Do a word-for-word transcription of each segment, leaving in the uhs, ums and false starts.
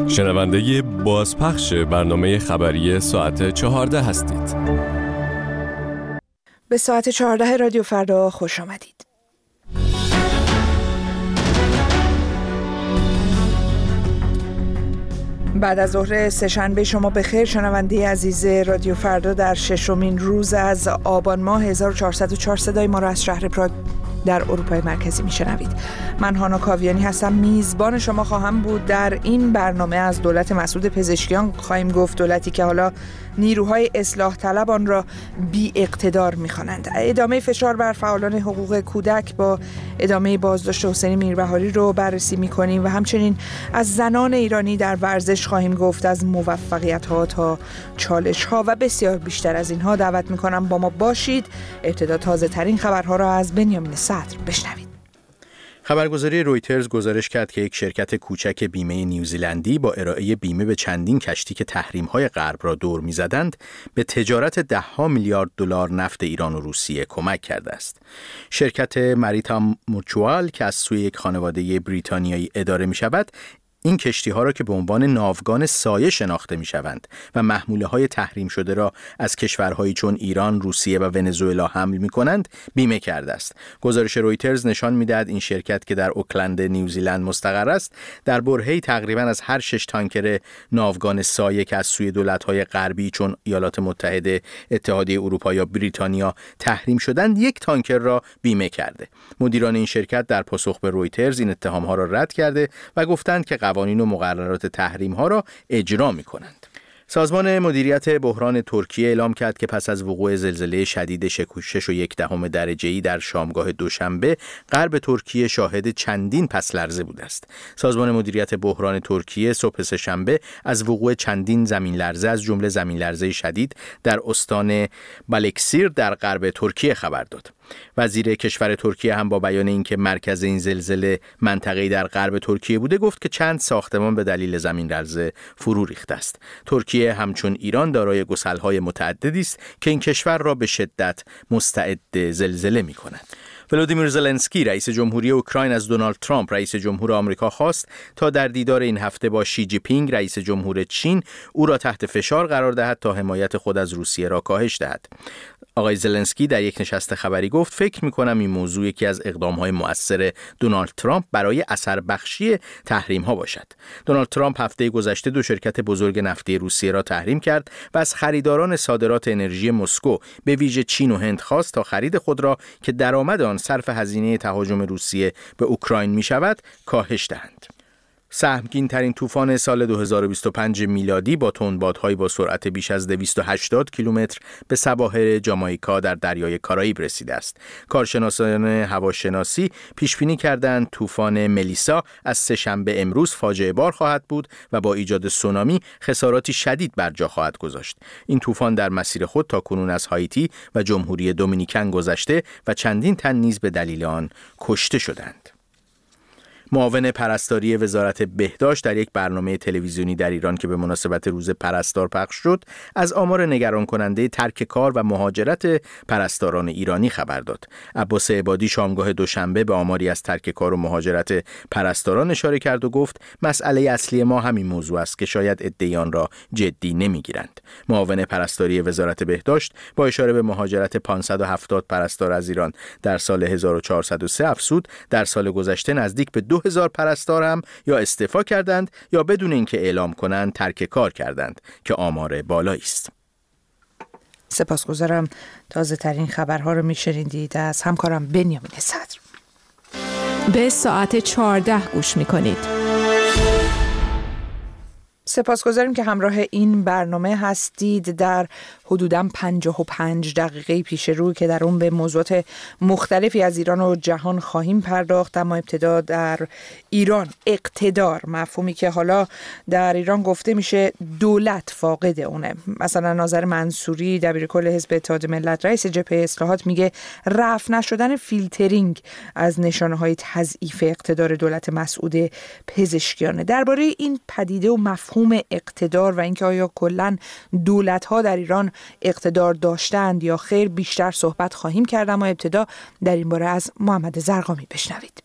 شنونده بازپخش برنامه خبری ساعت چهارده هستید. به ساعت چهارده رادیو فردا خوش آمدید. بعد از ظهر سه‌شنبه شما بخیر شنونده عزیز رادیو فردا. در ششمین روز از آبان ماه هزار و چهارصد و چهار صدای ما را از شهر پراگ در اروپای مرکزی میشنوید. من هانا کاویانی هستم، میزبان شما خواهم بود. در این برنامه از دولت مسعود پزشکیان خواهیم گفت، دولتی که حالا نیروهای اصلاح طلب آن را بی اقتدار می‌خوانند. ادامه فشار بر فعالان حقوق کودک با ادامه بازداشت حسین میربهاری رو بررسی می‌کنیم و همچنین از زنان ایرانی در ورزش خواهیم گفت، از موفقیت‌ها تا چالش‌ها و بسیار بیشتر از اینها. دعوت می‌کنم با ما باشید. ابتدا تازه‌ترین خبرها را از بنیامین صدر بشنوید. خبرگزاری رویترز گزارش کرد که یک شرکت کوچک بیمه نیوزیلندی با ارائه بیمه به چندین کشتی که تحریم‌های غرب را دور می‌زدند به تجارت ده ها میلیارد دلار نفت ایران و روسیه کمک کرده است. شرکت مریتام موچوال که از سوی یک خانواده بریتانیایی اداره می‌شود، این کشتی‌ها را که به عنوان ناوگان سایه شناخته می‌شوند و محموله‌های تحریم شده را از کشورهایی چون ایران، روسیه و ونزوئلا حمل می‌کنند، بیمه کرده است. گزارش رویترز نشان می‌دهد این شرکت که در اوکلند نیوزیلند مستقر است، در برهه‌ای تقریباً از هر شش تانکر ناوگان سایه که از سوی دولت‌های غربی چون ایالات متحده، اتحادیه اروپا یا بریتانیا تحریم شدند، یک تانکر را بیمه کرده. مدیران این شرکت در پاسخ به رویترز این اتهام‌ها را رد کرده و گفتند که قوانین و مقررات تحریم ها را اجرا می کنند. سازمان مدیریت بحران ترکیه اعلام کرد که پس از وقوع زلزله شدید شش و یک دهم درجه‌ای در شامگاه دوشنبه، غرب ترکیه شاهد چندین پس لرزه بوده است. سازمان مدیریت بحران ترکیه صبح سه‌شنبه از وقوع چندین زمین لرزه از جمله زمین لرزه شدید در استان بالکسیر در غرب ترکیه خبر داد. وزیر کشور ترکیه هم با بیان اینکه مرکز این زلزله منطقه‌ای در غرب ترکیه بوده، گفت که چند ساختمان به دلیل زمین لرزه فرو ریخته است. ترکیه همچون ایران دارای گسل‌های متعددی است که این کشور را به شدت مستعد زلزله می‌کند. ولودیمیر زلنسکی رئیس جمهوری اوکراین از دونالد ترامپ رئیس جمهور آمریکا خواست تا در دیدار این هفته با شی جی پینگ رئیس جمهور چین او را تحت فشار قرار دهد تا حمایت خود از روسیه را کاهش دهد. آقای زلنسکی در یک نشست خبری گفت: فکر می‌کنم این موضوع یکی از اقدام‌های مؤثر دونالد ترامپ برای اثر بخشی تحریم‌ها باشد. دونالد ترامپ هفته گذشته دو شرکت بزرگ نفتی روسیه را تحریم کرد و از خریداران صادرات انرژی مسکو به ویژه چین و هند خواست تا خرید خود را که درآمد آن صرف هزینه تهاجم روسیه به اوکراین می‌شود کاهش دهند. سهمگین ترین طوفان سال دو هزار و بیست و پنج میلادی با تندبادهایی با سرعت بیش از دویست و هشتاد کیلومتر به سواحل جامائیکا در دریای کارائیب رسیده است. کارشناسان هواشناسی پیش بینی کردند طوفان ملیسا از سه‌شنبه امروز فاجعه بار خواهد بود و با ایجاد سونامی خساراتی شدید بر جا خواهد گذاشت. این طوفان در مسیر خود تا کنون از هایتی و جمهوری دومینیکن گذشته و چندین تن نیز به دلیل آن کشته شدند. معاون پرستاری وزارت بهداشت در یک برنامه تلویزیونی در ایران که به مناسبت روز پرستار پخش شد، از آمار نگران کننده ترک کار و مهاجرت پرستاران ایرانی خبر داد. عباس عبادی شامگاه دوشنبه به آماری از ترک کار و مهاجرت پرستاران اشاره کرد و گفت مسئله اصلی ما همین موضوع است که شاید عده‌ای آن را جدی نمیگیرند. معاون پرستاری وزارت بهداشت با اشاره به مهاجرت پانصد و هفتاد پرستار از ایران در سال هزار و چهارصد و سه افزود در سال گذشته نزدیک به دو هزار پرستار هم یا استعفا کردند یا بدون اینکه اعلام کنند ترک کار کردند که آمار بالایی است. سپاسگزارم. تازه ترین خبرها رو میشنیدید از همکارم بنیامین صدر. به ساعت چهارده گوش میکنید. سپاسگزاریم که همراه این برنامه هستید. در حدوداً پنجاه و پنج دقیقه پیش رو که در اون به موضوعات مختلفی از ایران و جهان خواهیم پرداخت، اما ابتدا در ایران اقتدار، مفهومی که حالا در ایران گفته میشه دولت فاقد اونه. مثلا ناظر منصوری دبیرکل حزب اتحاد ملت رئیس جبهه اصلاحات میگه رفع نشدن فیلترینگ از نشانه‌های تضعیف اقتدار دولت مسعود پزشکیانه. درباره این پدیده و مفهوم اقتدار و اینکه آیا کلاً دولت‌ها در ایران اقتدار داشتند یا خیر بیشتر صحبت خواهیم کرد، اما ابتدا در این باره از محمد زرقامی بشنوید.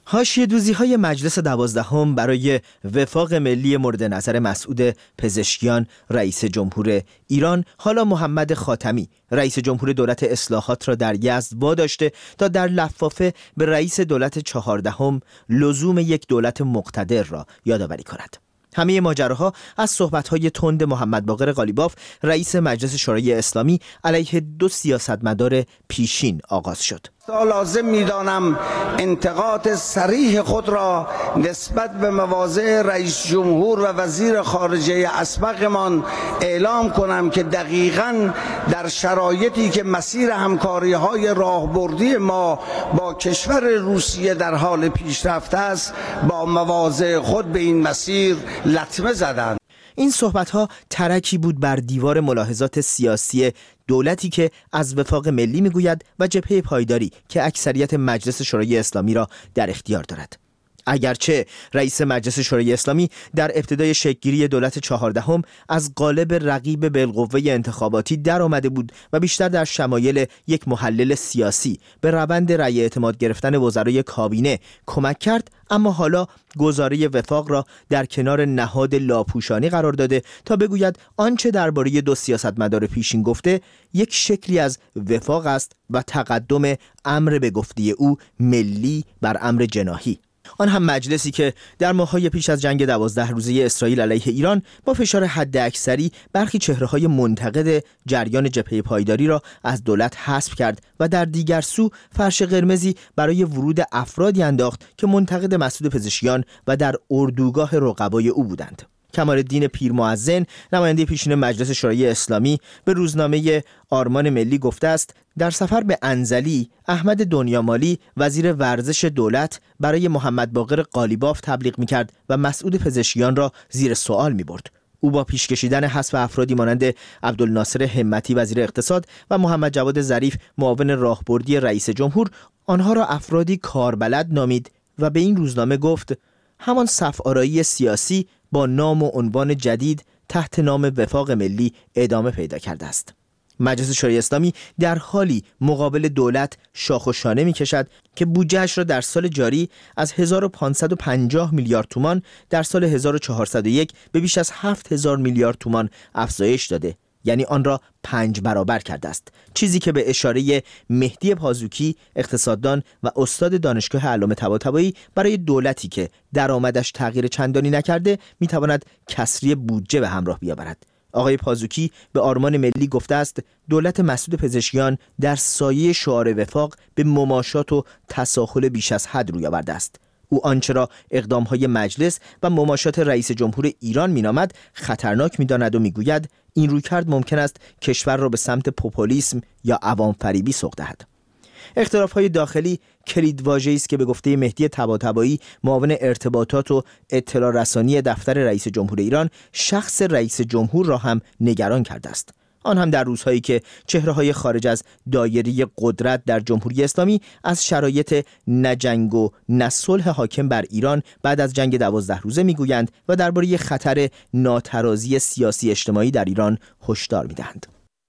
حاشیه‌دوزی‌های مجلس دوازدهم برای وفاق ملی مورد نظر مسعود پزشکیان رئیس جمهور ایران، حالا محمد خاتمی رئیس جمهور دولت اصلاحات را در یزد واداشته تا در لفافه به رئیس دولت چهاردهم لزوم یک دولت مقتدر را یادآوری کند. همه ماجراها از صحبت‌های تند محمد باقر قالیباف رئیس مجلس شورای اسلامی علیه دو سیاستمدار پیشین آغاز شد. لازم می‌دانم انتقاد صریح خود را نسبت به مواضع رئیس جمهور و وزیر خارجه اسبقمان اعلام کنم که دقیقاً در شرایطی که مسیر همکاری‌های راهبردی ما با کشور روسیه در حال پیشرفت است، با مواضع خود به این مسیر لطمه زدند. این صحبت‌ها ترکی بود بر دیوار ملاحظات سیاسی دولتی که از وفاق ملی میگوید و جبهه پایداری که اکثریت مجلس شورای اسلامی را در اختیار دارد. اگرچه رئیس مجلس شورای اسلامی در ابتدای شکل‌گیری دولت چهاردهم از قالب رقیب بالقوه انتخاباتی در آمده بود و بیشتر در شمایل یک محلل سیاسی به روند رأی اعتماد گرفتن وزرای کابینه کمک کرد، اما حالا گزاره وفاق را در کنار نهاد لاپوشانی قرار داده تا بگوید آنچه درباره دو سیاستمدار پیشین گفته یک شکلی از وفاق است و تقدم امر به گفته او ملی بر امر جناحی. آن هم مجلسی که در ماه‌های پیش از جنگ دوازده روزه اسرائیل علیه ایران با فشار حداکثری برخی چهره‌های منتقد جریان جبهه پایداری را از دولت حذف کرد و در دیگر سو فرش قرمزی برای ورود افرادی انداخت که منتقد مسعود پزشکیان و در اردوگاه رقبای او بودند. کمال‌الدین پیرمؤذن نماینده پیشین مجلس شورای اسلامی به روزنامه آرمان ملی گفته است در سفر به انزلی احمد دنیامالی وزیر ورزش دولت برای محمد باقر قالیباف تبلیغ می‌کرد و مسعود پزشکیان را زیر سوال می‌برد. او با پیش کشیدن حذف افرادی مانند عبدالناصر همتی وزیر اقتصاد و محمد جواد ظریف معاون راهبردی رئیس جمهور آنها را افرادی کاربلد نامید و به این روزنامه گفت همان صف‌آرایی سیاسی با نام و عنوان جدید تحت نام وفاق ملی ادامه پیدا کرده است. مجلس شورای اسلامی در حالی مقابل دولت شاخ و شانه می کشد که بودجه‌اش را در سال جاری از هزار و پانصد و پنجاه میلیارد تومان در سال هزار و چهارصد و یک به بیش از هفت هزار میلیارد تومان افزایش داده، یعنی آن را پنج برابر کرده است، چیزی که به اشاره مهدی پازوکی اقتصاددان و استاد دانشگاه علامه طباطبایی برای دولتی که درآمدش تغییر چندانی نکرده میتواند کسری بودجه به همراه بیاورد. آقای پازوکی به آرمان ملی گفته است دولت مسعود پزشکیان در سایه شعار وفاق به مماشات و تساهل بیش از حد روی آورده است. او آنچه را اقدام‌های مجلس و مماشات رئیس جمهور ایران مینامد خطرناک می‌داند و می‌گوید این رویکرد ممکن است کشور را به سمت پوپولیسم یا عوام فریبی سوق دهد. اختلاف‌های داخلی کلیدواژه‌ای است که به گفته مهدی طباطبایی معاون ارتباطات و اطلاع رسانی دفتر رئیس جمهور ایران شخص رئیس جمهور را هم نگران کرده است. آن هم در روزهایی که چهره‌های خارج از دایره قدرت در جمهوری اسلامی از شرایط نجنگ و نصلح حاکم بر ایران بعد از جنگ دوازده روزه میگویند و درباره خطر ناترازی سیاسی اجتماعی در ایران هشدار میدهند.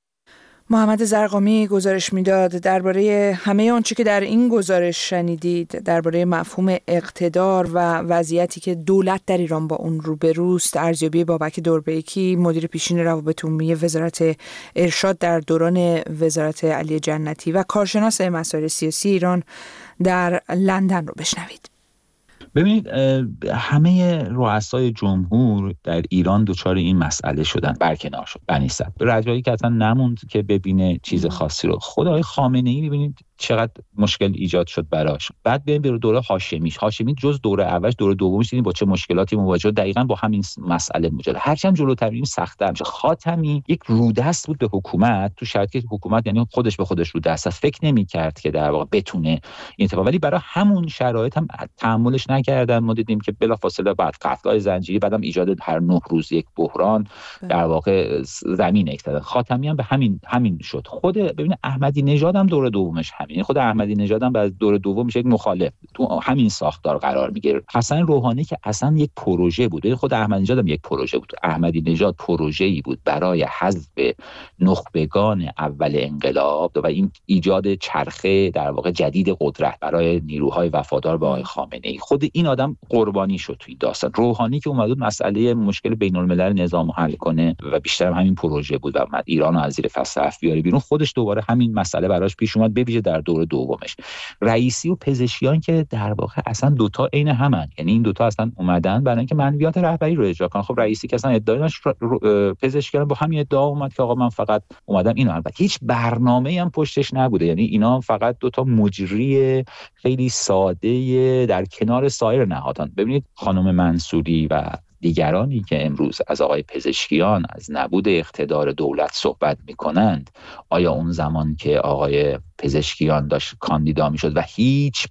محمد زرقامی گزارش میداد درباره همه آنچه که در این گزارش شنیدید، درباره مفهوم اقتدار و وضعیتی که دولت در ایران با اون روبروست. ارزیابی بابک دوربیکی مدیر پیشین روابط عمومی وزارت ارشاد در دوران وزارت علی جنتی و کارشناس مسائل سیاسی ایران در لندن رو بشنوید. ببینید همه رؤسای جمهور در ایران دچار این مسئله شدن، برکنار شد بنی صدر. رجایی که اصلا نموند که ببینه چیز خاصی رو. خود آقای خامنه‌ای ببینید چقدر مشکل ایجاد شد براش. بعد بریم به دوره هاشمیش. هاشمی جز دوره اولش، دوره دومش دیدیم با چه مشکلاتی مواجه شد، دقیقاً با همین مسئله مواجه. هرچند جلوتر میریم سخت‌تر میشه. خاتمی یک رودست بود به حکومت تو شرایطی که حکومت یعنی خودش به خودش رودست است، فکر نمی‌کرد که در واقع بتونه این اتفاق، ولی برای همون شرایط هم تحملش نکردن. ما دیدیم که بلافاصله بعد قتل‌های زنجیری، بعدم ایجاد هر نه روز یک بحران در واقع زمین افتاد. خاتمی هم به همین همین شد. خود ببین احمدی نژاد هم دوره دومش همین. خود احمدی نژاد هم بعد دور دوم میشه یک مخالف تو همین ساختار قرار میگیره. حسن روحانی که اصلا یک پروژه بود، خود احمدی نژاد هم یک پروژه بود. احمدی نژاد پروژه‌ای بود برای حذف نخبگان اول انقلاب و این ایجاد چرخه در واقع جدید قدرت برای نیروهای وفادار به آقای خامنه‌ای. خود این آدم قربانی شد توی داستان. روحانی که اومد مسئله مشکل بین‌الملل نظام حل کنه و بیشتر همین پروژه بود و اومد ایرانو از زیر فصل بیاره بیرون، خودش دوباره همین مسئله براش پیش اومد، ببیشه در دور دومش. رئیسی و پزشکیان که در واقع اصلا دوتا عین همن، یعنی این دوتا اصلا اومدن برای اینکه منویات رهبری رو اجرا کنن. خب رئیسی که اصلا ادعای داشت، پزشکیان با همین ادعا اومد که آقا من فقط اومدم اینو. البته هیچ برنامه‌ای هم پشتش نبوده، یعنی اینا فقط دوتا مجری خیلی ساده در کنار سایر نهادان. ببینید خانم منصوری و دیگرانی که امروز از آقای پزشکیان از نبود اقتدار دولت صحبت میکنند، آیا اون زمان که آقای پزشکیان داشت کاندیدا میشد و هیچ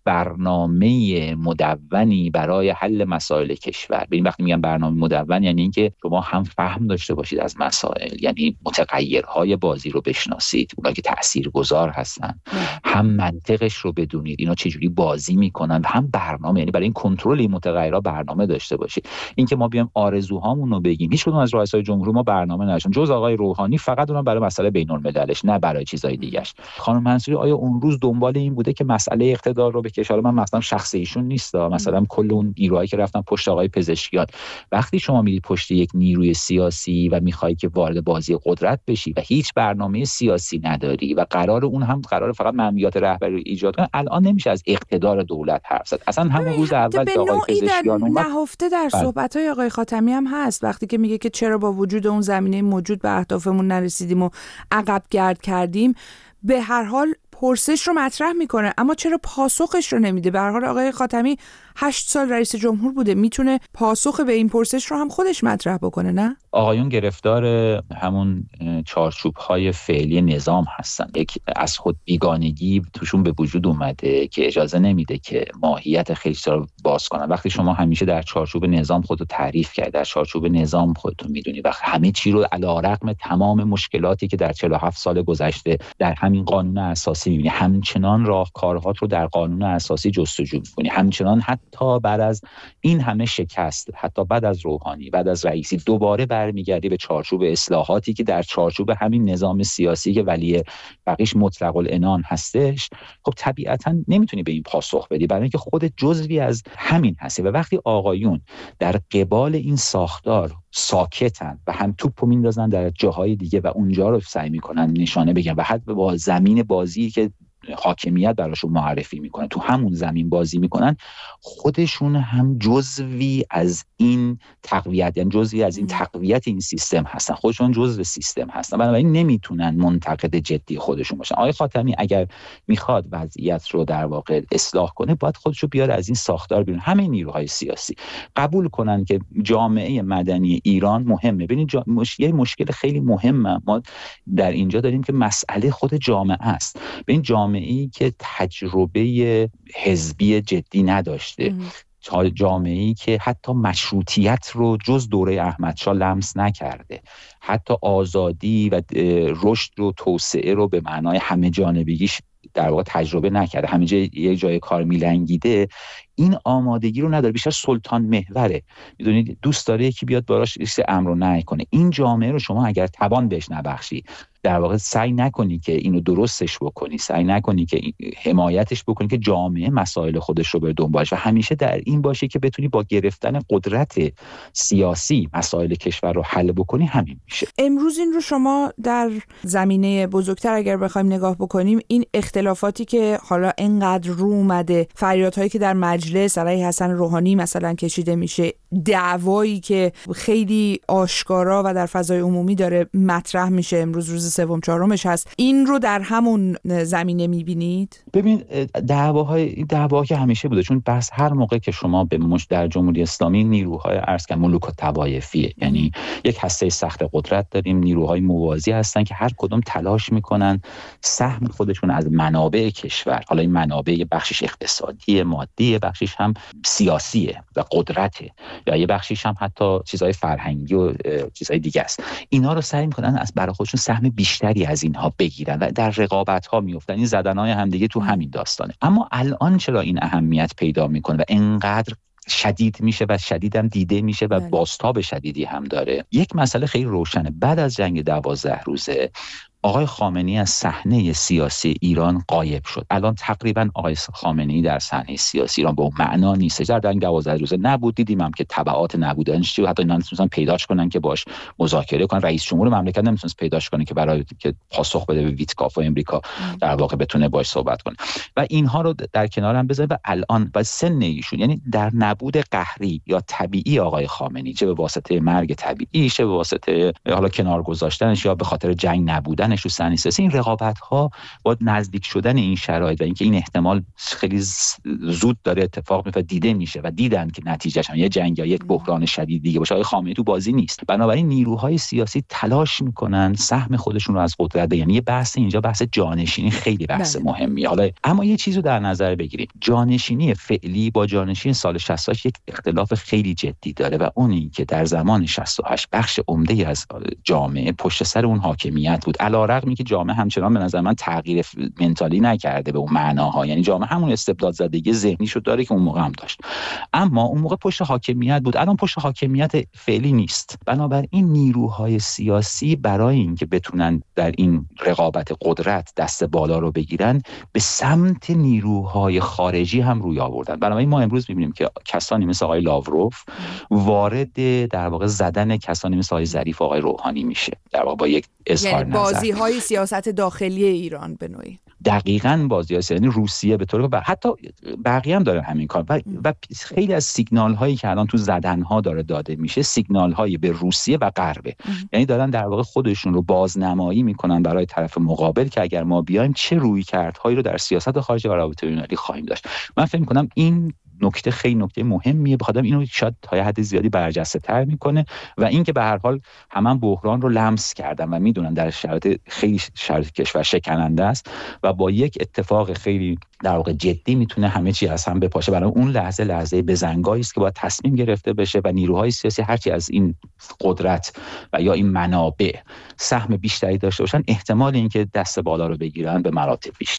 برنامه مدونی برای حل مسائل کشور، ببین وقتی میگم برنامه مدون یعنی اینکه شما هم فهم داشته باشید از مسائل، یعنی متغیرهای بازی رو بشناسید، اونا که تاثیرگذار هستن، هم منطقش رو بدونید اینا چجوری بازی میکنن، و هم برنامه، یعنی برای این کنترل این متغیرها برنامه داشته باشید. اینکه ما بیام آرزوهامون رو بگیم، هیچ کدوم از رؤسای جمهور ما برنامه نداشتن جز آقای روحانی، فقط اونم برای مسئله بین‌المللش، نه برای چیزای دیگه‌اش. خانم منصوری آیا اون روز دنبال این بوده که مسئله اقتدار رو بکشه؟ من مثلا شخص ایشون نیست، مثلا کل اون نیروهایی که رفتن پشت آقای پزشکیان، وقتی شما میرید پشت یک نیروی سیاسی و میخوای که وارد بازی قدرت بشی و هیچ برنامه سیاسی نداری و قرار اون هم قرار فقط منویات رهبری رو ایجاد کنه، الان نمیشه از اقتدار دولت حرف زد. اصلا همون روز اول که آقای پزشکیان اومد نهفته در صحبت‌های آقای خاتمی هم هست، وقتی که میگه که چرا با وجود اون زمینه موجود به اهدافمون نرسیدیم و عقب گرد کردیم، به هر حال پرسش رو مطرح میکنه اما چرا پاسخش رو نمیده؟ به هر حال آقای خاتمی هشت سال رئیس جمهور بوده، میتونه پاسخ به این پرسش رو هم خودش مطرح بکنه، نه؟ آقایون گرفتار همون چارچوب‌های فعلی نظام هستن، یک از خود بیگانگی توشون به وجود اومده که اجازه نمیده که ماهیت خیلی رو باز کنن. وقتی شما همیشه در چارچوب نظام خودتو تعریف کردی، در چارچوب نظام خودتون میدونی و همه چی رو علی‌رغم تمام مشکلاتی که در چهل و هفت سال گذشته در همین قانون اساسی می‌بینی، همچنان راهکارهات رو در قانون اساسی جستجو می‌کنی، همچنان حتی بعد از این همه شکست، حتی بعد از روحانی، بعد از رئیسی، دوباره برمیگردی به چارچوب اصلاحاتی که در چارچوب همین نظام سیاسی که ولی بقیش مطلق العنان هستش، خب طبیعتاً نمیتونی به این پاسخ بدی، برای اینکه خودت جزوی از همین هستی. و وقتی آقایون در قبال این ساختار ساکتن و هم توپو میندازن در جاهای دیگه و اونجا رو سعی میکنن نشانه بگن و حتی با زمین بازی که حاکمیت براشون معرفی میکنه تو همون زمین بازی میکنن، خودشون هم جزوی از این تقویت، یعنی جزوی از این تقویت این سیستم هستن، خودشون جزو سیستم هستن، بنابراین نمیتونن منتقد جدی خودشون باشن. آقای خاتمی اگر میخواد وضعیت رو در واقع اصلاح کنه، باید خودشو بیاره از این ساختار بیرون. همه نیروهای سیاسی قبول کنن که جامعه مدنی ایران مهمه. ببینید جا... مش... یه مشکل خیلی مهمه ما در اینجا داریم که مسئله خود جامعه است. ببین جامعه ای که تجربه حزبی جدی نداشته، جامعه‌ای که حتی مشروطیت رو جز دوره احمدشاه لمس نکرده، حتی آزادی و رشد رو، توسعه رو به معنای همه جانبگیش در واقع تجربه نکرده، همه جای یه جای کار میلنگیده، این آمادگی رو نداره، بیشتر سلطان محوره. میدونید دوست داره یکی بیاد باراش امر و نهی کنه. این جامعه رو شما اگر توان بهش نبخشی، در واقع سعی نکنی که اینو درستش بکنی، سعی نکنی که حمایتش بکنی که جامعه مسائل خودش رو بر دنبالش و همیشه در این باشه که بتونی با گرفتن قدرت سیاسی مسائل کشور رو حل بکنی، همین میشه. امروز این رو شما در زمینه بزرگتر اگر بخوایم نگاه بکنیم، این اختلافاتی که حالا اینقدر رو اومده، فریادهایی که در مجلس علیه حسن روحانی مثلا کشیده میشه، دعوایی که خیلی آشکارا و در فضای عمومی داره مطرح میشه، امروز روز سوم چهارمش هست، این رو در همون زمینه میبینید؟ ببین دعواهای دعوا که همیشه بوده، چون بس هر موقع که شما به مش در جمهوری اسلامی نیروهای عرض کردم ملوک الطوایفیه، یعنی یک هسته سخت قدرت داریم، نیروهای موازی هستن که هر کدوم تلاش میکنن سهم خودشون از منابع کشور، حالا این منابع بخشش اقتصادی، مادی و بخشیش هم سیاسیه و قدرته، یا یه بخشیش هم حتی چیزهای فرهنگی و چیزهای دیگه است. اینا رو سعی میکنن از برای خودشون سهم بیشتری از اینها بگیرن و در رقابت‌ها میافتن. این زدن‌های همدیگه تو همین داستانه. اما الان چرا این اهمیت پیدا میکنه و اینقدر شدید میشه و شدیدم دیده میشه و بازتاب شدیدی هم داره؟ یک مسئله خیلی روشنه. بعد از جنگ دوازده روزه آقای خامنه‌ای از صحنه سیاسی ایران غایب شد. الان تقریبا آقای خامنه‌ای در صحنه سیاسی ایران به اون معنا نیست. در جنگ دوازده روزه نبود، دیدیم هم که تبعات نبودنش چی، حتی اینا نمیتونن پیداش کنن که باش مذاکره کنن. رئیس جمهور مملکت نمیتونست پیداش کنه که برای که پاسخ بده به ویتکاف و امریکا در واقع بتونه باش صحبت کنه. و اینها رو در کنار هم بذارید و الان با سن ایشون، یعنی در نبود قهری یا طبیعی آقای خامنه‌ای، چه به واسطه مرگ طبیعی، چه به واسطه حالا کنار گذاشتنش یا به خاطر جنگ نبودن رو سنی سیاسی، این رقابت ها با نزدیک شدن این شرایط و اینکه این احتمال خیلی زود داره اتفاق میفته دیده میشه و دیدن که نتیجهش هم یه جنگ یا یک بحران شدید دیگه باشه. آقای خامنه‌ای تو بازی نیست. بنابراین نیروهای سیاسی تلاش میکنن سهم خودشون رو از قدرت، یعنی یه بحث اینجا بحث جانشینی خیلی بحث بله. مهمیه. حالا اما یه چیزو در نظر بگیرید، جانشینی فعلی با جانشینی سال شصت و هشت یک اختلاف خیلی جدی داره و اون این که در زمان شصت و هشت بخش عمده از جامعه پشت سر اون حاکمیت بود. رغمی که جامعه همچنان به نظر من تغییر منتالی نکرده به اون معناها، یعنی جامعه همون استبداد زدگی ذهنی شو داره که اون موقع هم داشت، اما اون موقع پشت حاکمیت بود. الان پشت حاکمیت فعلی نیست. بنابراین نیروهای سیاسی برای اینکه بتونن در این رقابت قدرت دست بالا رو بگیرن به سمت نیروهای خارجی هم روی آوردن. بنابراین ما امروز می‌بینیم که کسانی مثل آقای لاوروف وارد در واقع زدن کسانی مثل آقای ظریف و آقای روحانی میشه، در واقع با یک اظهار نظر. بازی‌های سیاست داخلی ایران به نوعی دقیقاً بازی‌های سیاسی، یعنی روسیه به طور و حتی بقیه هم داره همین کار و, و خیلی از سیگنال‌هایی که الان تو زدن‌ها داره داده میشه سیگنال‌هایی به روسیه و غربه، یعنی دارن در واقع خودشون رو بازنمایی میکنن برای طرف مقابل که اگر ما بیایم چه رویکردهایی رو در سیاست خارجه و روابط بین‌المللی خواهیم داشت. من فکر می‌کنم این نکته خیلی نکته مهمیه، بخاطر اینو شاید تا حد زیادی برجسته تر میکنه و اینکه به هر حال همان بحران رو لمس کردن و میدونن در شرایط خیلی شرایط کشور شکننده است و با یک اتفاق خیلی در واقع جدی میتونه همه چی از هم بپاشه. برای اون لحظه لحظه بزنگاهی است که باید تصمیم گرفته بشه و نیروهای سیاسی هرچی از این قدرت و یا این منابع سهم بیشتری داشته باشن، احتمال اینکه دست بالا رو بگیرن به مراتب بیشتر.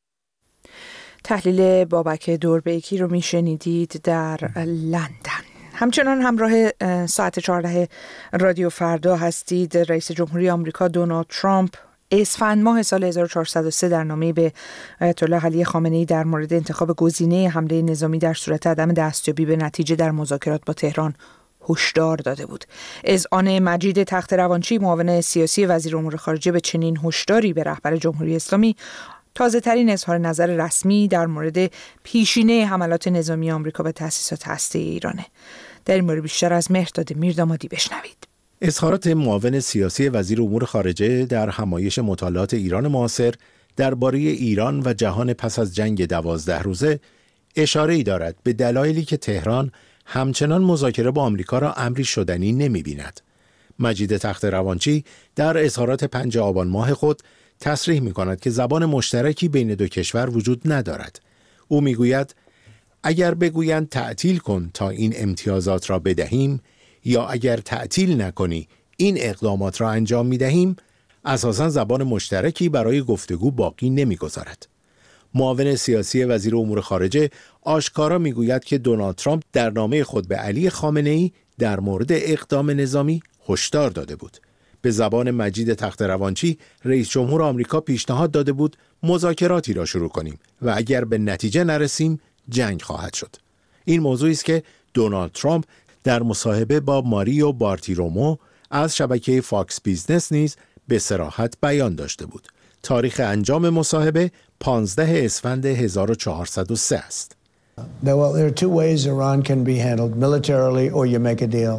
تحلیل بابک دوربیکی رو میشنیدید در لندن. همچنان همراه ساعت چهارده رادیو فردا هستید. رئیس جمهوری آمریکا دونالد ترامپ اسفند ماه سال هزار و چهارصد و سه در نامه‌ای به آیت الله علی خامنه‌ای در مورد انتخاب گزینه حمله نظامی در صورت عدم دستیابی به نتیجه در مذاکرات با تهران هشدار داده بود. اذعان مجید تخت روانچی، معاون سیاسی وزیر امور خارجه، به چنین هشداری به رهبر جمهوری اسلامی تازه ترین اظهار نظر رسمی در مورد پیشینه حملات نظامی آمریکا به تأسیسات هسته‌ای ایرانه. در این مورد بیشتر از مهرداد میردامادی بشنوید. اظهارات معاون سیاسی وزیر امور خارجه در همایش مطالعات ایران معاصر درباره ایران و جهان پس از جنگ دوازده روزه اشاره‌ای دارد به دلایلی که تهران همچنان مذاکره با آمریکا را امری شدنی نمی‌بیند. مجید تخت روانچی در اظهارات پنج آبان ماه خود تصریح می‌کند که زبان مشترکی بین دو کشور وجود ندارد. او می‌گوید اگر بگویند تعطیل کن تا این امتیازات را بدهیم یا اگر تعطیل نکنی این اقدامات را انجام می‌دهیم، اساساً زبان مشترکی برای گفتگو باقی نمی‌گذارد. معاون سیاسی وزیر امور خارجه آشکارا می‌گوید که دونالد ترامپ در نامه خود به علی خامنه‌ای در مورد اقدام نظامی هشدار داده بود. به زبان مجید تخت روانچی، رئیس جمهور آمریکا پیشنهاد داده بود مذاکراتی را شروع کنیم و اگر به نتیجه نرسیم جنگ خواهد شد. این موضوعی است که دونالد ترامپ در مصاحبه با ماریو بارتیرومو از شبکه فاکس بیزنس نیز به صراحت بیان داشته بود. تاریخ انجام مصاحبه پانزده اسفند هزار و چهارصد و سه است. Well, there are two ways Iran can be handled, militarily or you make a deal.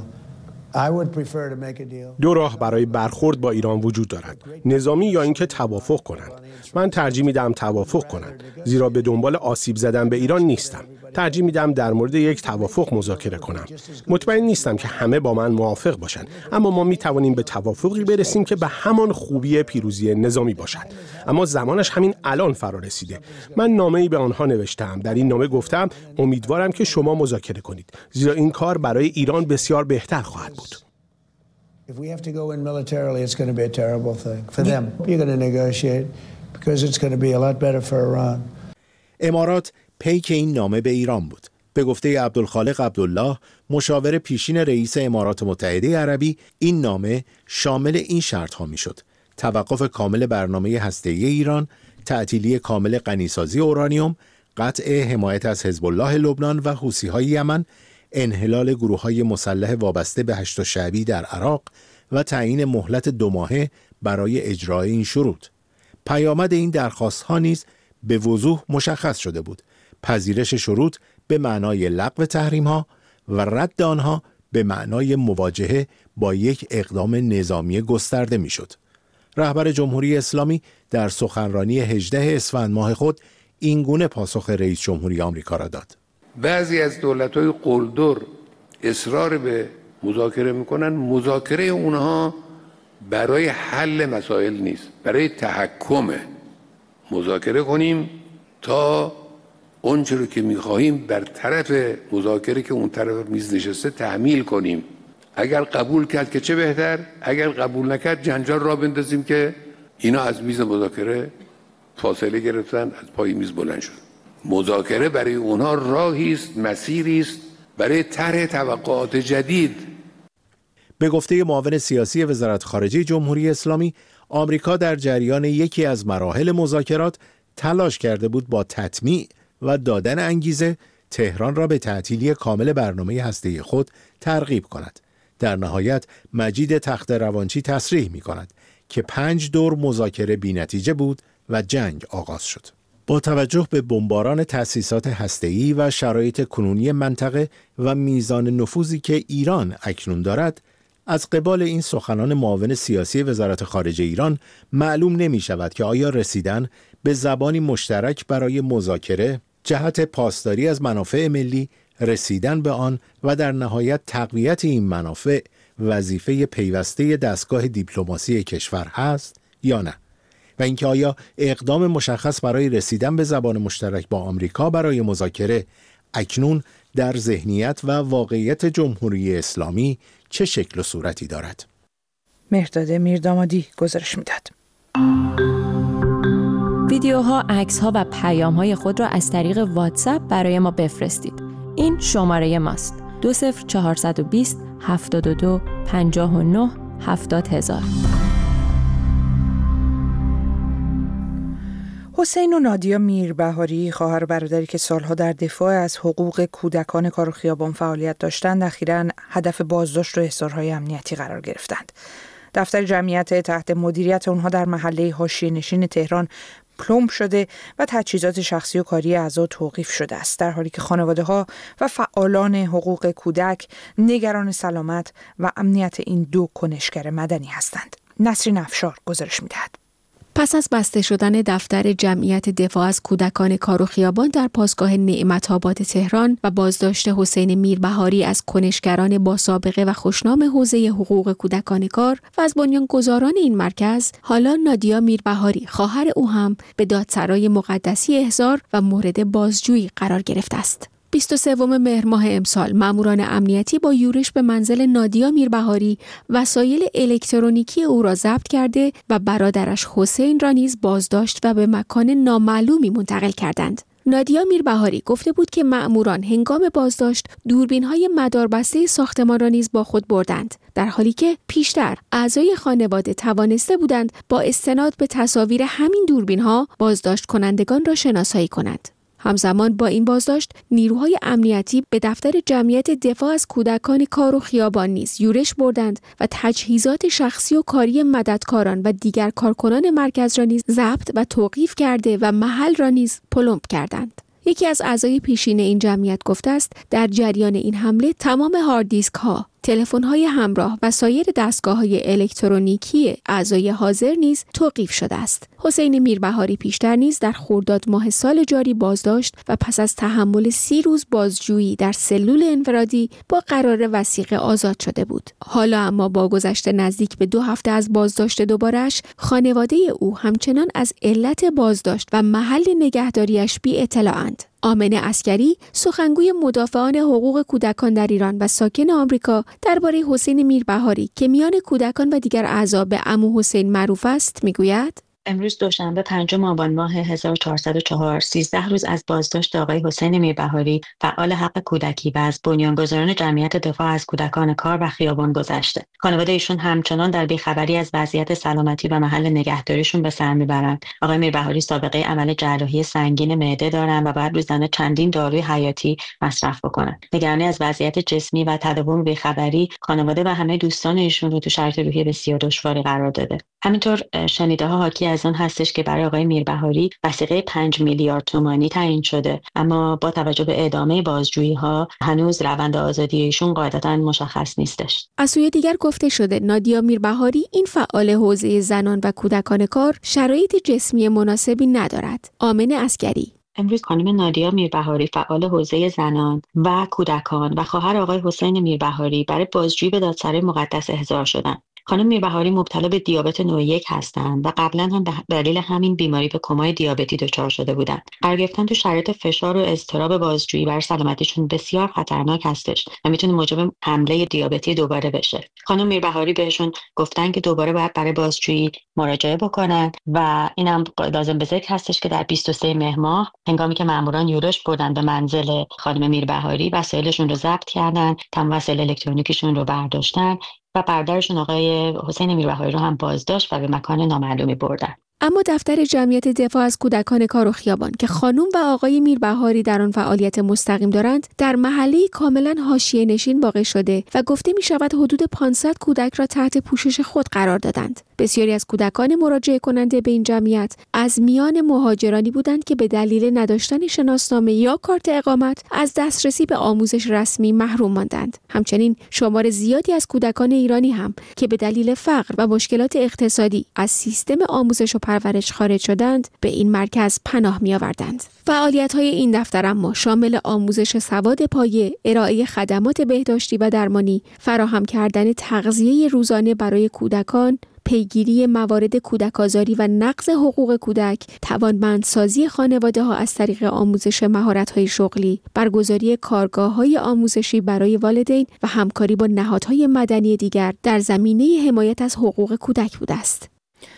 دو راه برای برخورد با ایران وجود دارد، نظامی یا اینکه توافق کنند. من ترجیح میدم توافق کنند، زیرا به دنبال آسیب زدن به ایران نیستم. ترجیح میدم در مورد یک توافق مذاکره کنم. مطمئن نیستم که همه با من موافق باشن، اما ما می توانیم به توافقی برسیم که به همان خوبی پیروزی نظامی باشد. اما زمانش همین الان فرا رسیده. من نامه‌ای به آنها نوشتم. در این نامه گفتم امیدوارم که شما مذاکره کنید، زیرا این کار برای ایران بسیار بهتر خواهد بود. If we have to go in militarily, it's going to be a terrible thing for them. You're going to negotiate because it's going to be a lot better for Iran. امارات پیک این نامه به ایران بود. به گفته عبدالخالق عبدالله، مشاور پیشین رئیس امارات متحده عربی، این نامه شامل این شرط‌ها میشد: توقف کامل برنامه هسته‌ای ایران، تعطیلی کامل غنیسازی اورانیوم، قطع حمایت از حزب الله لبنان و حوثی‌های یمن، انحلال گروه‌های مسلح وابسته به هشت شعبی در عراق و تعیین مهلت دو ماهه برای اجرای این شروط. پیامد این درخواست‌ها نیز به وضوح مشخص شده بود: پذیرش شروط به معنای لغو تحریم‌ها و رد آنها به معنای مواجهه با یک اقدام نظامی گسترده می‌شد. رهبر جمهوری اسلامی در سخنرانی هجدهم اسفند ماه خود این گونه پاسخ رئیس جمهوری آمریکا را داد: بعضی از دولت‌های قلدر اصرار به مذاکره می‌کنن. مذاکره اونها برای حل مسائل نیست، برای تحکمه. مذاکره کنیم تا اونچه رو که می‌خواهیم بر طرف مذاکره که اون طرف میز نشسته تحمیل کنیم. اگر قبول کرد که چه بهتر، اگر قبول نکرد جنجال را بندازیم که اینا از میز مذاکره فاصله گرفتن، از پای میز بلند شد. مذاکره برای اونها راهی است، مسیری است برای طرح توقعات جدید. به گفته معاون سیاسی وزارت خارجه جمهوری اسلامی، آمریکا در جریان یکی از مراحل مذاکرات تلاش کرده بود با تطمیع و دادن انگیزه تهران را به تعطیلی کامل برنامه هسته‌ای خود ترغیب کند. در نهایت مجید تخت‌روانچی تصریح می کند که پنج دور مذاکره بی‌نتیجه بود و جنگ آغاز شد. با توجه به بمباران تأسیسات هسته‌ای و شرایط کنونی منطقه و میزان نفوذی که ایران اکنون دارد، از قبال این سخنان معاون سیاسی وزارت خارجه ایران معلوم نمی شود که آیا رسیدن به زبانی مشترک برای مذاکره جهت پاسداری از منافع ملی، رسیدن به آن و در نهایت تقویت این منافع وظیفه پیوسته دستگاه دیپلماسی کشور هست یا نه، و اینکه آیا اقدام مشخص برای رسیدن به زبان مشترک با آمریکا برای مذاکره اکنون در ذهنیت و واقعیت جمهوری اسلامی چه شکل و صورتی دارد. مهرداد میردامادی گزارش میداد. ویدیوها، عکس‌ها و پیام‌های خود را از طریق واتساپ برای ما بفرستید. این شماره ماست: دو صفر چهارصد و بیست هفتاد و دو پنجاه و نه هفتاد هزار. حسین و نادیا میربهاری، خواهر و برادری که سالها در دفاع از حقوق کودکان کار و خیابان فعالیت داشتند، اخیراً هدف بازداشت و احضارهای امنیتی قرار گرفتند. دفتر جمعیت تحت مدیریت اونها در محله حاشیه‌نشین تهران پلمب شده و تجهیزات شخصی و کاری اعضا توقیف شده است، در حالی که خانواده‌ها و فعالان حقوق کودک نگران سلامت و امنیت این دو کنشگر مدنی هستند. نسرین افشار گزارش می‌دهد. پس از بسته شدن دفتر جمعیت دفاع از کودکان کار و خیابان در پاسگاه نعمت آباد تهران و بازداشت حسین میربهاری از کنشگران با سابقه و خوشنام حوزه حقوق کودکان کار و از بنیانگذاران این مرکز، حالا نادیا میربهاری، خواهر او هم به دادسرای مقدسی احضار و مورد بازجویی قرار گرفته است. بیست و سوم مهر ماه امسال ماموران امنیتی با یورش به منزل نادیا میربهاری وسایل الکترونیکی او را ضبط کرده و برادرش حسین را نیز بازداشت و به مکان نامعلومی منتقل کردند. نادیا میربهاری گفته بود که ماموران هنگام بازداشت دوربین‌های مداربسته ساختمان را نیز با خود بردند، در حالی که پیشتر اعضای خانواده توانسته بودند با استناد به تصاویر همین دوربین‌ها بازداشت کنندگان را شناسایی کنند. همزمان با این بازداشت، نیروهای امنیتی به دفتر جمعیت دفاع از کودکان کار و خیابان نیز یورش بردند و تجهیزات شخصی و کاری مددکاران و دیگر کارکنان مرکز را نیز ضبط و توقیف کرده و محل را نیز پلمب کردند. یکی از اعضای پیشین این جمعیت گفته است در جریان این حمله تمام هارد دیسک ها، تلفن‌های همراه و سایر دستگاه‌های الکترونیکی اعضای حاضر نیز توقیف شده است. حسین میربهاری پیشتر نیز در خرداد ماه سال جاری بازداشت و پس از تحمل سی روز بازجویی در سلول انفرادی با قرار وثیقه آزاد شده بود. حالا اما با گذشت نزدیک به دو هفته از بازداشت دوبارش، خانواده او همچنان از علت بازداشت و محل نگهداریش بی اطلاعند. آمنه عسکری، سخنگوی مدافعان حقوق کودکان در ایران و ساکن آمریکا، درباره حسین میربهاری که میان کودکان و دیگر اعضا به عمو حسین معروف است میگوید: امروز دوشنبه پنجم آبان ماه هزار و چهارصد و چهار، سیزده روز از بازداشت آقای حسین میربهاری، فعال حق کودکی و از بنیانگذاران جمعیت دفاع از کودکان کار و خیابان گذشته. خانواده ایشون همچنان در بیخبری از وضعیت سلامتی و محل نگهداریشون به سر میبرند. آقای میربهاری سابقه عمل جراحی سنگین معده دارند و باید روزانه چندین داروی حیاتی مصرف بکنند. نگرانی از وضعیت جسمی و تداوم بیخبری خانواده و همه دوستان ایشون رو تو شرایط روحی بسیار دشواری قرار داده. همینطور شنیده‌ها حاکی از آن هستش که برای آقای میربهاری وثیقه پنج میلیارد تومانی تعیین شده، اما با توجه به ادامه بازجویی‌ها هنوز روند آزادی ایشون قاعدتاً مشخص نیستش. از سوی دیگر گفته شده نادیا میربهاری، این فعال حوزه زنان و کودکان کار، شرایط جسمی مناسبی ندارد. آمنه عسکری: امروز خانم نادیا میربهاری، فعال حوزه زنان و کودکان و خواهر آقای حسین میربهاری، برای بازجویی به دادسرای مقدس احضار شدند. خانم میربهاری مبتلا به دیابت نوع یک هستند و قبلا هم به دلیل همین بیماری به کمای دیابتی دچار شده بودند. قرار گرفتن تو شرایط فشار و اضطراب بازجویی بر سلامتیشون بسیار خطرناک هستش و میتونه موجب حمله دیابتی دوباره بشه. خانم میربهاری بهشون گفتن که دوباره باید برای بازجویی مراجعه بکنن و اینم لازم به ذکر هستش که در بیست و سوم مهر ماه هنگامی که ماموران یورش بردن به منزل خانم میربهاری، وسایلشون رو ضبط کردن، تمام وسایل الکترونیکیشون رو برداشتن و برادرشون آقای حسین میربهاری رو هم بازداشت و به مکان نامعلومی بردن. اما دفتر جمعیت دفاع از کودکان کار و خیابان که خانم و آقای میربهاری در آن فعالیت مستقیم دارند، در محله‌ای کاملا حاشیه نشین واقع شده و گفته می شود حدود پانصد کودک را تحت پوشش خود قرار دادند. بسیاری از کودکان مراجعه کننده به این جمعیت از میان مهاجرانی بودند که به دلیل نداشتن شناسنامه یا کارت اقامت از دسترسی به آموزش رسمی محروم ماندند. همچنین شمار زیادی از کودکان ایرانی هم که به دلیل فقر و مشکلات اقتصادی از سیستم آموزش و پرورش خارج شدند به این مرکز پناه می آوردند. فعالیت‌های این دفتر اما شامل آموزش سواد پایه، ارائه خدمات بهداشتی و درمانی، فراهم کردن تغذیه روزانه برای کودکان، پیگیری موارد کودک‌آزاری و نقض حقوق کودک، توانمندسازی خانواده‌ها از طریق آموزش مهارت‌های شغلی، برگزاری کارگاه‌های آموزشی برای والدین و همکاری با نهادهای مدنی دیگر در زمینه حمایت از حقوق کودک بوده است.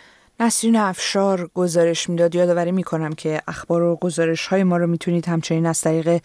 نسرین افشار گزارش میداد. یادآوری میکنم که اخبار و گزارش های ما رو میتونید همچنین از طریق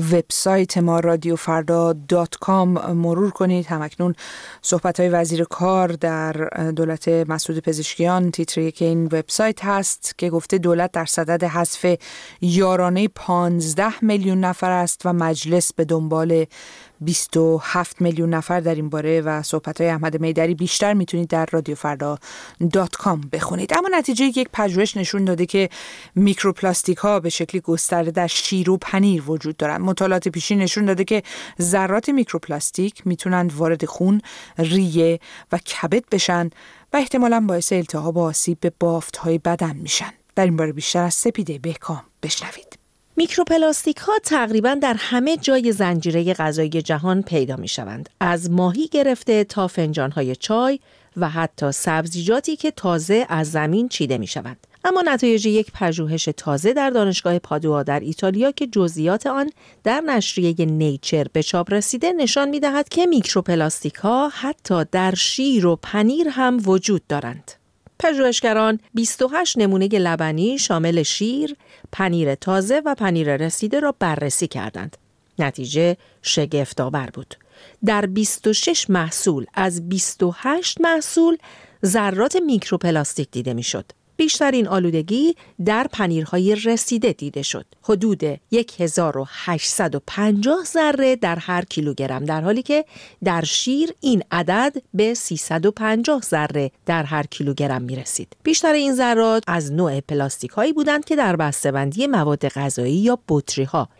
وبسایت ما رادیو فردا دات کام مرور کنید. همکنون صحبت های وزیر کار در دولت مسعود پزشکیان تیتر یک این وبسایت هست که گفته دولت در صدد حذف یارانه پانزده میلیون نفر است و مجلس به دنبال بیست و هفت میلیون نفر در این باره و صحبت‌های احمد میدری بیشتر میتونید در رادیو فردا دات کام بخونید. اما نتیجه یک پژوهش نشون داده که میکروپلاستیک ها به شکلی گسترده در شیر و پنیر وجود دارند. مطالعات پیشین نشون داده که ذرات میکروپلاستیک میتونند وارد خون، ریه و کبد بشن و احتمالاً باعث التهاب و آسیب به بافت‌های بدن میشن. در این باره بیشتر از سپیده بهکام بشنوید. میکروپلاستیک ها تقریباً در همه جای زنجیره غذایی جهان پیدا می شوند. از ماهی گرفته تا فنجان های چای و حتی سبزیجاتی که تازه از زمین چیده می شوند. اما نتایج یک پژوهش تازه در دانشگاه پادوا در ایتالیا که جزئیات آن در نشریه نیچر به چاپ رسیده نشان می دهد که میکروپلاستیک ها حتی در شیر و پنیر هم وجود دارند. پژوهشگران بیست و هشت نمونه لبنی شامل شیر، پنیر تازه و پنیر رسیده را بررسی کردند. نتیجه شگفت‌آور بود. در بیست و شش محصول از بیست و هشت محصول ذرات میکروپلاستیک دیده میشد. بیشترین آلودگی در پنیرهای رسیده دیده شد. حدود هزار و هشتصد و پنجاه ذره در هر کیلوگرم، در حالی که در شیر این عدد به سیصد و پنجاه ذره در هر کیلوگرم می رسید. بیشتر این ذرات از نوع پلاستیک هایی بودند که در بسته‌بندی مواد غذایی یا بطری ها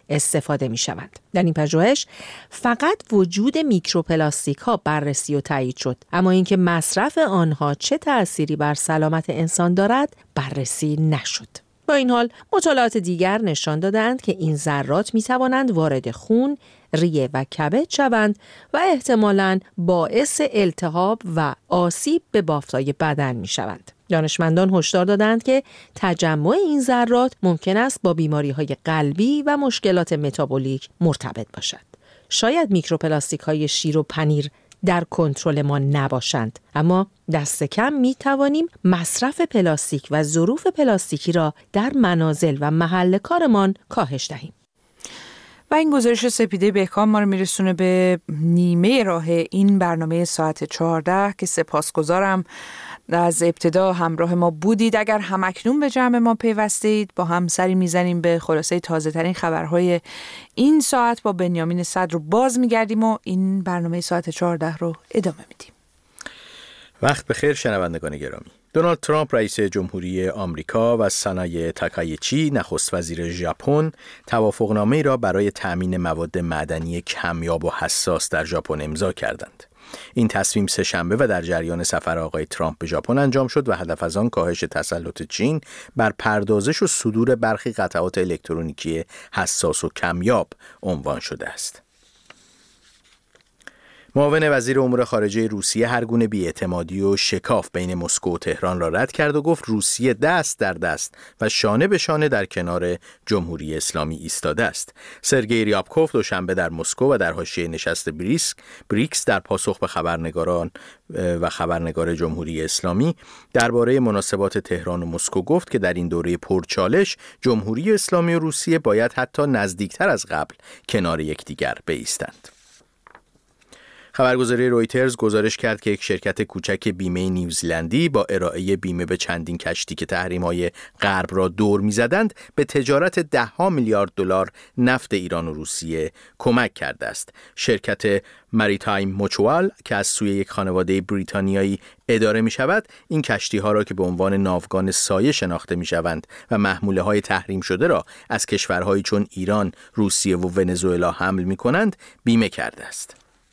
استفاده می شوند. در این پژوهش فقط وجود میکروپلاستیک ها بررسی و تایید شد، اما اینکه مصرف آنها چه تأثیری بر سلامت انسان دارد بررسی نشد. با این حال مطالعات دیگر نشان دادند که این ذرات می توانند وارد خون، ریه و کبد شوند و احتمالاً باعث التهاب و آسیب به بافت‌های بدن می شوند. دانشمندان هشدار دادند که تجمع این ذرات ممکن است با بیماری‌های قلبی و مشکلات متابولیک مرتبط باشد. شاید میکروپلاستیک‌های شیر و پنیر در کنترل ما نباشند، اما دست کم می توانیم مصرف پلاستیک و ظروف پلاستیکی را در منازل و محل کارمان کاهش دهیم. و این گزارش سپیده بهکام ما رو میرسونه به نیمه راه این برنامه ساعت چهارده که سپاسگزارم از ابتدا همراه ما بودید. اگر همکنون به جمع ما پیوستید با هم سری میزنیم به خلاصه تازه ترین خبرهای این ساعت. با بنیامین صدر رو باز میگردیم و این برنامه ساعت چهارده رو ادامه میدیم. وقت بخیر شنوندگان گرامی. دونالد ترامپ رئیس جمهوری آمریکا و سانای تاکایچی نخست وزیر ژاپن توافقنامه‌ای را برای تأمین مواد معدنی کمیاب و حساس در ژاپن امضا کردند. این تصمیم سه شنبه و در جریان سفر آقای ترامپ به ژاپن انجام شد و هدف از آن کاهش تسلط چین بر پردازش و صدور برخی قطعات الکترونیکی حساس و کمیاب عنوان شده است. معاون وزیر امور خارجه روسیه هر گونه بی‌اعتمادی و شکاف بین مسکو و تهران را رد کرد و گفت روسیه دست در دست و شانه به شانه در کنار جمهوری اسلامی ایستاده است. سرگئی ریابکوف دوشنبه در مسکو و در حاشیه نشست بریکس بریکس در پاسخ به خبرنگاران و خبرنگار جمهوری اسلامی درباره مناسبات تهران و مسکو گفت که در این دوره پرچالش جمهوری اسلامی و روسیه باید حتی نزدیکتر از قبل کنار یکدیگر بایستند. خبرگزاری رویترز گزارش کرد که یک شرکت کوچک بیمه نیوزیلندی با ارائه بیمه به چندین کشتی که تحریم‌های غرب را دور می‌زدند به تجارت ده ها میلیارد دلار نفت ایران و روسیه کمک کرده است. شرکت مریتایم موچوال که از سوی یک خانواده بریتانیایی اداره می‌شود، این کشتی‌ها را که به عنوان ناوگان سایه شناخته می‌شوند و محموله‌های تحریم شده را از کشورهایی چون ایران، روسیه و ونزوئلا حمل می‌کنند، بیمه کرده است.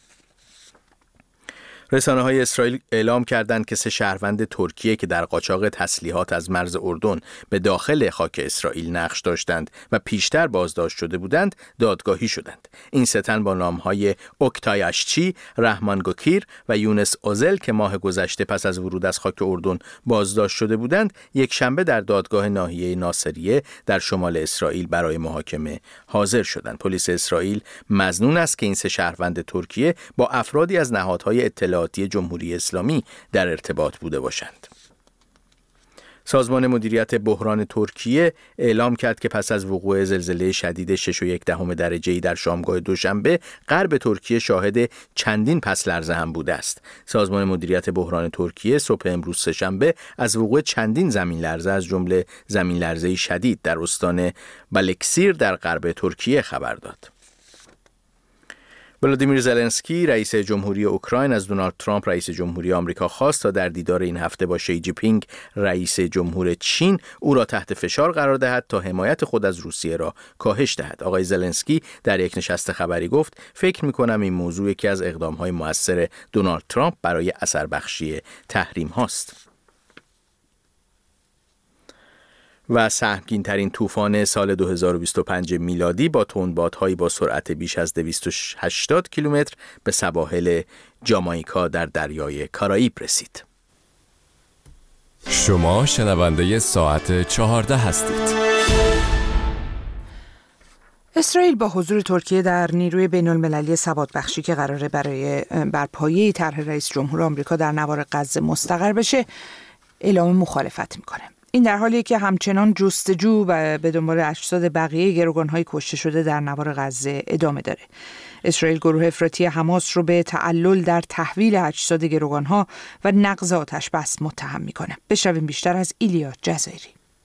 رسانه‌های اسرائیل اعلام کردند که سه شهروند ترکیه که در قاچاق تسلیحات از مرز اردن به داخل خاک اسرائیل نقش داشتند و پیشتر بازداشت شده بودند، دادگاهی شدند. این سه تن با نام‌های اوکتای اشچی، رحمان گوکیر و یونس اوزل که ماه گذشته پس از ورود از خاک اردن بازداشت شده بودند، یک شنبه در دادگاه ناحیه ناصریه در شمال اسرائیل برای محاکمه حاضر شدند. پلیس اسرائیل مظنون است که این سه شهروند ترکیه با افرادی از نهادهای اطلاعاتی جمهوری اسلامی در ارتباط بوده باشند. سازمان مدیریت بحران ترکیه اعلام کرد که پس از وقوع زلزله شدید شش و یک دهم درجه‌ای در شامگاه دوشنبه، غرب ترکیه شاهد چندین پس لرزه هم بوده است. سازمان مدیریت بحران ترکیه صبح امروز سه‌شنبه از وقوع چندین زمین لرزه از جمله زمین لرزه شدید در استان بالکسیر در غرب ترکیه خبر داد. ولادیمیر زلنسکی رئیس جمهوری اوکراین از دونالد ترامپ رئیس جمهوری آمریکا خواست تا در دیدار این هفته با شی جی پینگ رئیس جمهور چین او را تحت فشار قرار دهد تا حمایت خود از روسیه را کاهش دهد. آقای زلنسکی در یک نشست خبری گفت: فکر می‌کنم این موضوع یکی از اقدام‌های مؤثر دونالد ترامپ برای اثر بخشی تحریم هاست. و سهمگین ترین طوفان سال دو هزار و بیست و پنج میلادی با تندبادهایی با سرعت بیش از دویست و هشتاد کیلومتر به سواحل جامائیکا در دریای کارائیب رسید. شما شنونده ساعت چهارده هستید. اسرائیل با حضور ترکیه در نیروی بین المللی سوادبخشی که قراره برای برپایه طرح رئیس جمهور آمریکا در نوار غزه مستقر بشه اعلام مخالفت میکنه. این در حالیه که همچنان جستجو و به دنبال اجساد بقیه گروگان‌های کشته شده در نوار غزه ادامه داره. اسرائیل گروه افراطی حماس رو به تعلل در تحویل اجساد گروگان‌ها و نقض آتش بس متهم میکنه. بشنویم بیشتر از ایلیا جزایری.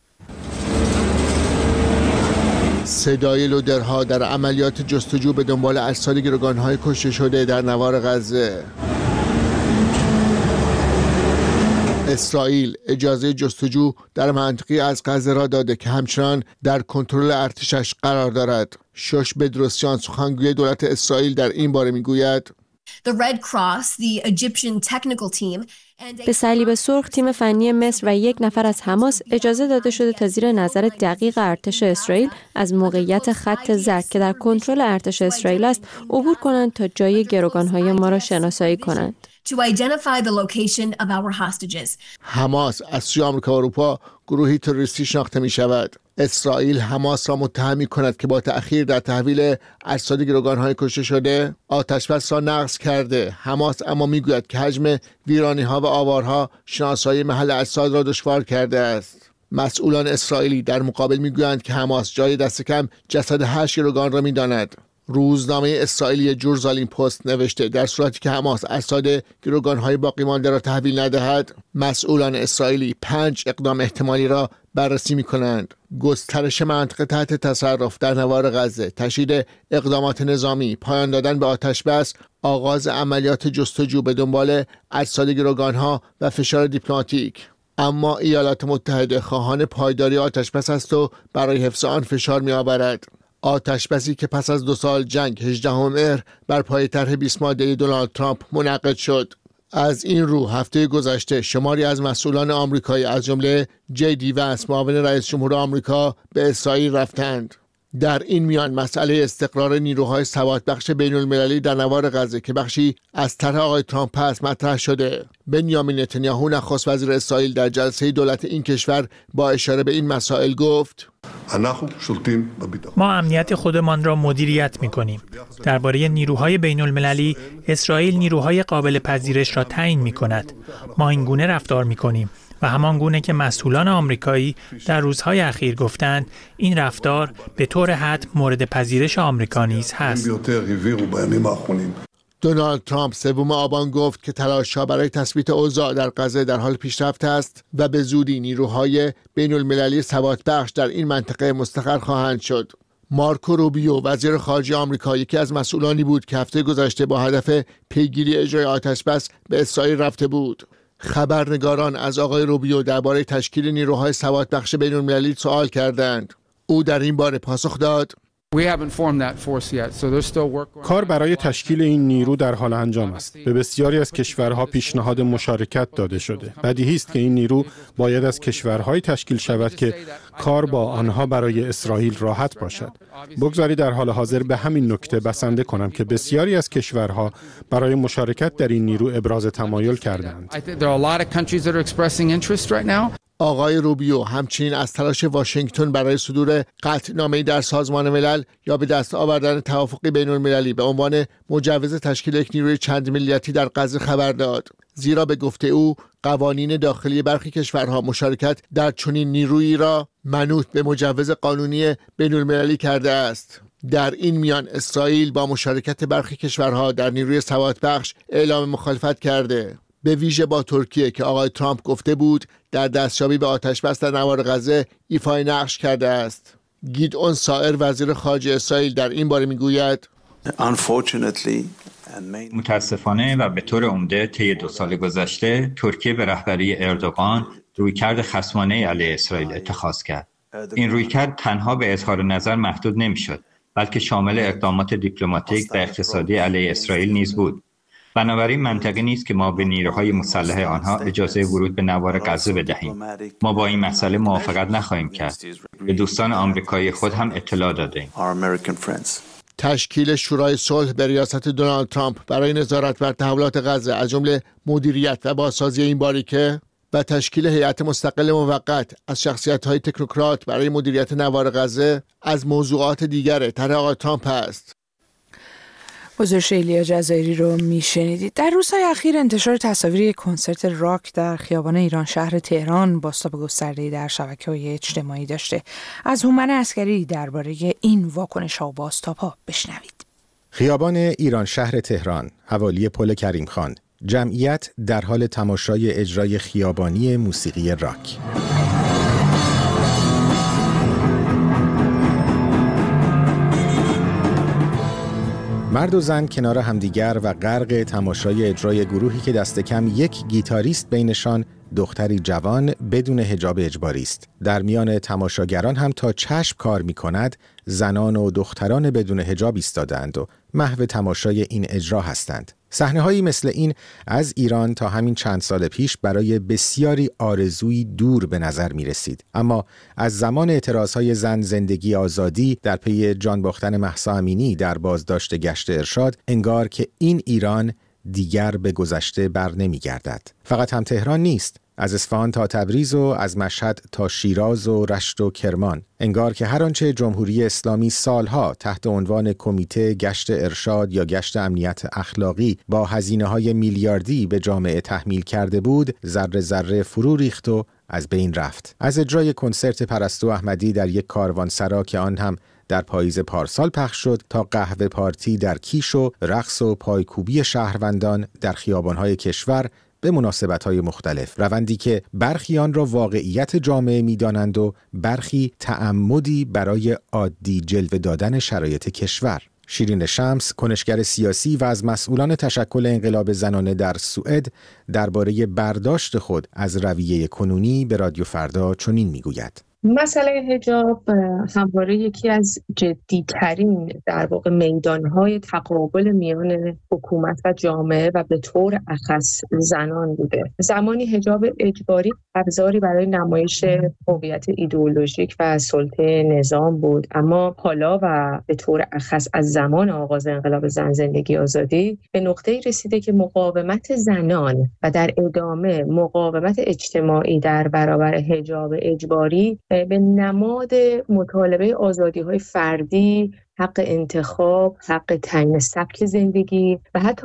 صدای لودرها در عملیات جستجو به دنبال اجساد گروگان‌های کشته شده در نوار غزه. اسرائیل اجازه جستجو در منطقه از غزه را داده که همچنان در کنترل ارتشش قرار دارد. شوش بدروسیان سخنگوی دولت اسرائیل در این باره میگوید The Red Cross, the Egyptian technical team به صلیب سرخ، تیم فنی مصر و یک نفر از حماس اجازه داده شده تا زیر نظر دقیق ارتش اسرائیل از موقعیت خط زرد که در کنترل ارتش اسرائیل است عبور کنند تا جای گروگان‌های ما را شناسایی کنند. to identify the location of our hostages. حماس از سوی آمریکا و اروپا گروهی تروریستی شناخته می شود. اسرائیل حماس را متهم می کند که با تأخیر در تحویل اجساد گروگان‌های کشته شده آتشبس را نقض کرده. حماس اما می گوید که حجم ویرانی‌ها و آوارها شناسایی محل اجساد را دشوار کرده است. مسئولان اسرائیلی در مقابل می گویند که حماس جای دست کم جسد هشت گروگان را می داند. روزنامه اسرائیلی جورزالیم پست نوشته در صورتی که حماس اجساد گروگان‌های باقی مانده را تحویل ندهد، مسئولان اسرائیلی پنج اقدام احتمالی را بررسی می‌کنند: گسترش منطقه تحت تصرف در نوار غزه، تشدید اقدامات نظامی، پایان دادن به آتشبس، آغاز عملیات جستجو به دنبال اجساد گروگان‌ها و فشار دیپلماتیک. اما ایالات متحده خواهان پایداری آتشبس است و برای حفظ آن فشار می‌آورد. آتشبسی که پس از دو سال جنگ هجدهم مهر بر پای طرح بیست ماده‌ای دونالد ترامپ منعقد شد. از این رو هفته گذشته شماری از مسئولان آمریکایی از جمله جی دی وانس معاون رئیس جمهور آمریکا به اسرائیل رفتند. در این میان مسئله استقرار نیروهای ثبات بین المللی در نوار غزه که بخشی از طرح آقای ترامپ است مطرح شده. بنیامین نتانیاهو نخست وزیر اسرائیل در جلسه دولت این کشور با اشاره به این مسائل گفت: ما امنیت خودمان را مدیریت می‌کنیم. درباره نیروهای بین المللی، اسرائیل نیروهای قابل پذیرش را تعیین می‌کند. ما این گونه رفتار می‌کنیم و همان گونه که مسئولان آمریکایی در روزهای اخیر گفتند، این رفتار به طور حتم مورد پذیرش آمریکا نیز هست. دونالد ترامپ سوم آبان گفت که تلاش‌ها برای تثبیت اوضاع در غزه در حال پیشرفت است و به زودی نیروهای بین المللی ثبات بخش در این منطقه مستقر خواهند شد. مارکو روبیو وزیر خارجه آمریکا یکی از مسئولانی بود که هفته گذشته با هدف پیگیری اجرای آتشبس به اسرائیل رفته بود. خبرنگاران از آقای روبیو درباره تشکیل نیروهای ثبات بخش بین المللی سوال کردند. او در این باره پاسخ داد: کار برای تشکیل این نیرو در حال انجام است. به بسیاری از کشورها پیشنهاد مشارکت داده شده. بدیهی است که این نیرو باید از کشورهای تشکیل شود که کار با آنها برای اسرائیل راحت باشد. بگذارید در حال حاضر به همین نکته بسنده کنم که بسیاری از کشورها برای مشارکت در این نیرو ابراز تمایل کردند. آقای روبیو همچنین از تلاش واشنگتن برای صدور قطعنامه‌ای در سازمان ملل یا به دست آوردن توافقی بین المللی به عنوان مجوز تشکیل یک نیروی چند ملیتی در غزه خبر داد. زیرا به گفته او قوانین داخلی برخی کشورها مشارکت در چنین نیرویی را منوط به مجوز قانونی بین المللی کرده است. در این میان اسرائیل با مشارکت برخی کشورها در نیروی ثبات بخش اعلام مخالفت کرده، به ویژه با ترکیه که آقای ترامپ گفته بود در دستیابی به آتشبس در نوار غزه ایفای نقش کرده است. گیدئون سائر وزیر خارجه اسرائیل در این باره میگوید: متاسفانه و به طور عمده طی دو سال گذشته ترکیه به رهبری اردوغان رویکرد خصمانه علیه اسرائیل اتخاذ کرد. این رویکرد تنها به اظهار نظر محدود نمیشد، بلکه شامل اقدامات دیپلماتیک و اقتصادی علیه اسرائیل نیز بود. بنابراین منطقی نیست که ما به نیروهای مسلح آنها اجازه ورود به نوار غزه بدهیم. ما با این مسئله موافقت نخواهیم کرد. به دوستان آمریکایی خود هم اطلاع دادیم. تشکیل شورای صلح به ریاست دونالد ترامپ برای نظارت بر تحولات غزه از جمله مدیریت و بازسازی این باریکه و تشکیل هیئت مستقل موقت از شخصیت‌های تکنوکرات برای مدیریت نوار غزه از موضوعات دیگر طرح آقای ترامپ است. گزارش ایلیا جزایری رو میشنیدید. در روزهای اخیر انتشار تصاویر کنسرت راک در خیابان ایران شهر تهران بازتاب گسترده‌ای در شبکه‌های اجتماعی داشته. از هومن عسکری درباره این واکنش‌ها و بازتاب‌ها بشنوید. خیابان ایران شهر تهران حوالی پل کریم خان، جمعیت در حال تماشای اجرای خیابانی موسیقی راک. مرد و زن کنار همدیگر و غرق تماشای اجرای گروهی که دست کم یک گیتاریست بینشان دختری جوان بدون حجاب اجباری است. در میان تماشاگران هم تا چشم کار می کند زنان و دختران بدون حجاب ایستادند و محو تماشای این اجرا هستند. صحنه‌هایی مثل این از ایران تا همین چند سال پیش برای بسیاری آرزویی دور به نظر می رسید. اما از زمان اعتراضهای زن زندگی آزادی در پی جان باختن مهسا امینی در بازداشت گشت ارشاد انگار که این ایران دیگر به گذشته بر نمی گردد. فقط هم تهران نیست، از اصفهان تا تبریز و از مشهد تا شیراز و رشت و کرمان. انگار که هر آنچه جمهوری اسلامی سالها تحت عنوان کمیته گشت ارشاد یا گشت امنیت اخلاقی با هزینه‌های میلیاردی به جامعه تحمیل کرده بود، ذره ذره فرو ریخت و از بین رفت. از اجرای کنسرت پرستو احمدی در یک کاروانسرا که آن هم در پاییز پارسال پخش شد تا قهوه پارتی در کیش و رقص و پایکوبی شهروندان در خیابان‌های کشور به مناسبت‌های مختلف، روندی که برخی آن را واقعیت جامعه می‌دانند و برخی تعمدی برای عادی جلوه دادن شرایط کشور. شیرین شمس، کنشگر سیاسی و از مسئولان تشکل انقلاب زنانه در سوئد، درباره برداشت خود از رویه کنونی به رادیو فردا چنین می‌گوید: مسئله حجاب همواره یکی از جدی‌ترین در واقع میدان‌های تقابل میان حکومت و جامعه و به طور اخص زنان بوده. زمانی حجاب اجباری ابزاری برای نمایش هویت ایدئولوژیک و سلطه نظام بود، اما حالا و به طور اخص از زمان آغاز انقلاب زن زندگی آزادی به نقطه‌ای رسیده که مقاومت زنان و در ادامه مقاومت اجتماعی در برابر حجاب اجباری به نماد مطالبه آزادی‌های فردی، حق انتخاب، حق تعیین سبک زندگی و حتی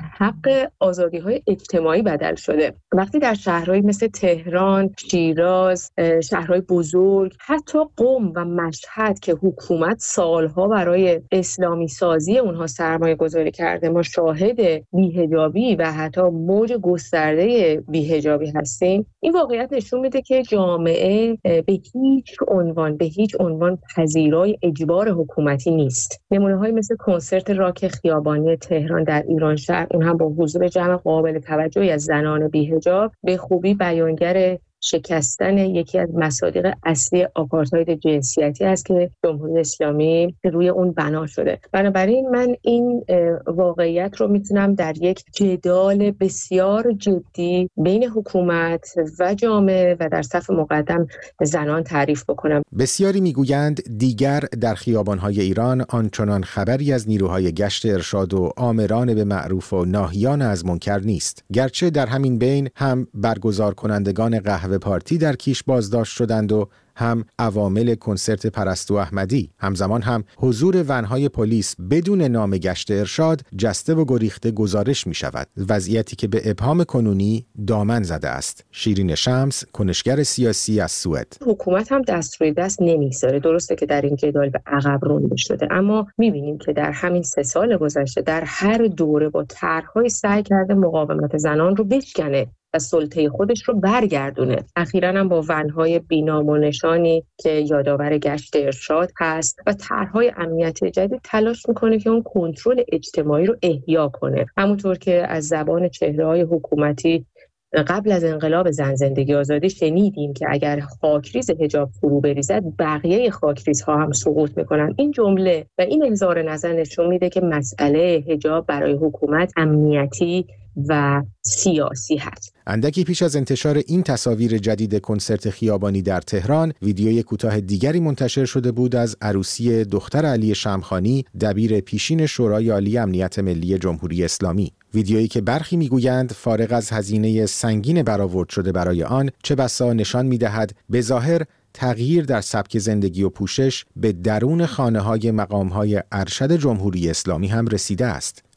حق آزادی‌های اجتماعی بدل شده. وقتی در شهرهایی مثل تهران، شیراز، شهرهای بزرگ، حتی قم و مشهد که حکومت سالها برای اسلامی سازی اونها سرمایه گذاری کرده، ما شاهد بی‌حجابی و حتی موج گسترده بی‌حجابی هستیم، این واقعیت نشون میده که جامعه به هیچ عنوان به هیچ عنوان پذیرای اجبار حکومتی نیست. نمونه‌هایی مثل کنسرت راک خیابانی تهران در ایران شهر، اون هم با حضور جمع قابل توجهی از زنان بی‌حجاب، به خوبی بیانگر شکستن یکی از مصادیق اصلی آپارتاید جنسیتی است که جمهوری اسلامی روی اون بنا شده. بنابراین من این واقعیت رو میتونم در یک جدال بسیار جدی بین حکومت و جامعه و در صف مقدم زنان تعریف بکنم. بسیاری میگویند دیگر در خیابان‌های ایران آنچنان خبری از نیروهای گشت ارشاد و آمران به معروف و ناهیان از منکر نیست، گرچه در همین بین هم برگزار کنندگان قهوه و پارتی در کیش بازداشت شدند و هم عوامل کنسرت پرستو احمدی. همزمان هم حضور ونهای پلیس بدون نام گشت ارشاد جسته و گریخته گزارش می شود، وضعیتی که به ابهام کنونی دامن زده است. شیرین شمس، کنشگر سیاسی از سوئد: حکومت هم دست روی دست نمیگذاره. درسته که در این جدال به عقب رونده شده، اما میبینیم که در همین سه سال گذشته در هر دوره با طرح‌های سعی کرده مقاومت زنان رو بشکنه و سلطه خودش رو برگردونه. اخیراً هم با ونهای بینام و نشانی که یادآور گشت ارشاد هست و طرح‌های امنیتی جدید تلاش میکنه که اون کنترل اجتماعی رو احیا کنه. همونطور که از زبان چهره‌های حکومتی قبل از انقلاب زن زندگی آزادی شنیدیم که اگر خاکریز حجاب فرو بریزد بقیه خاکریزها هم سقوط میکنن. این جمله و این اظهار نظر نشون میده که مسئله حجاب برای حکومت امنیتی و سیاسی هست. اندکی پیش از انتشار این تصاویر جدید کنسرت خیابانی در تهران، ویدیوی کوتاه دیگری منتشر شده بود از عروسی دختر علی شمخانی، دبیر پیشین شورای عالی امنیت ملی جمهوری اسلامی. ویدیویی که برخی میگویند فارغ از هزینه سنگین برآورد شده برای آن، چه بسا نشان میدهد به ظاهر تغییر در سبک زندگی و پوشش به درون خانه‌های مقام‌های ارشد جمهوری اسلامی هم رسیده است.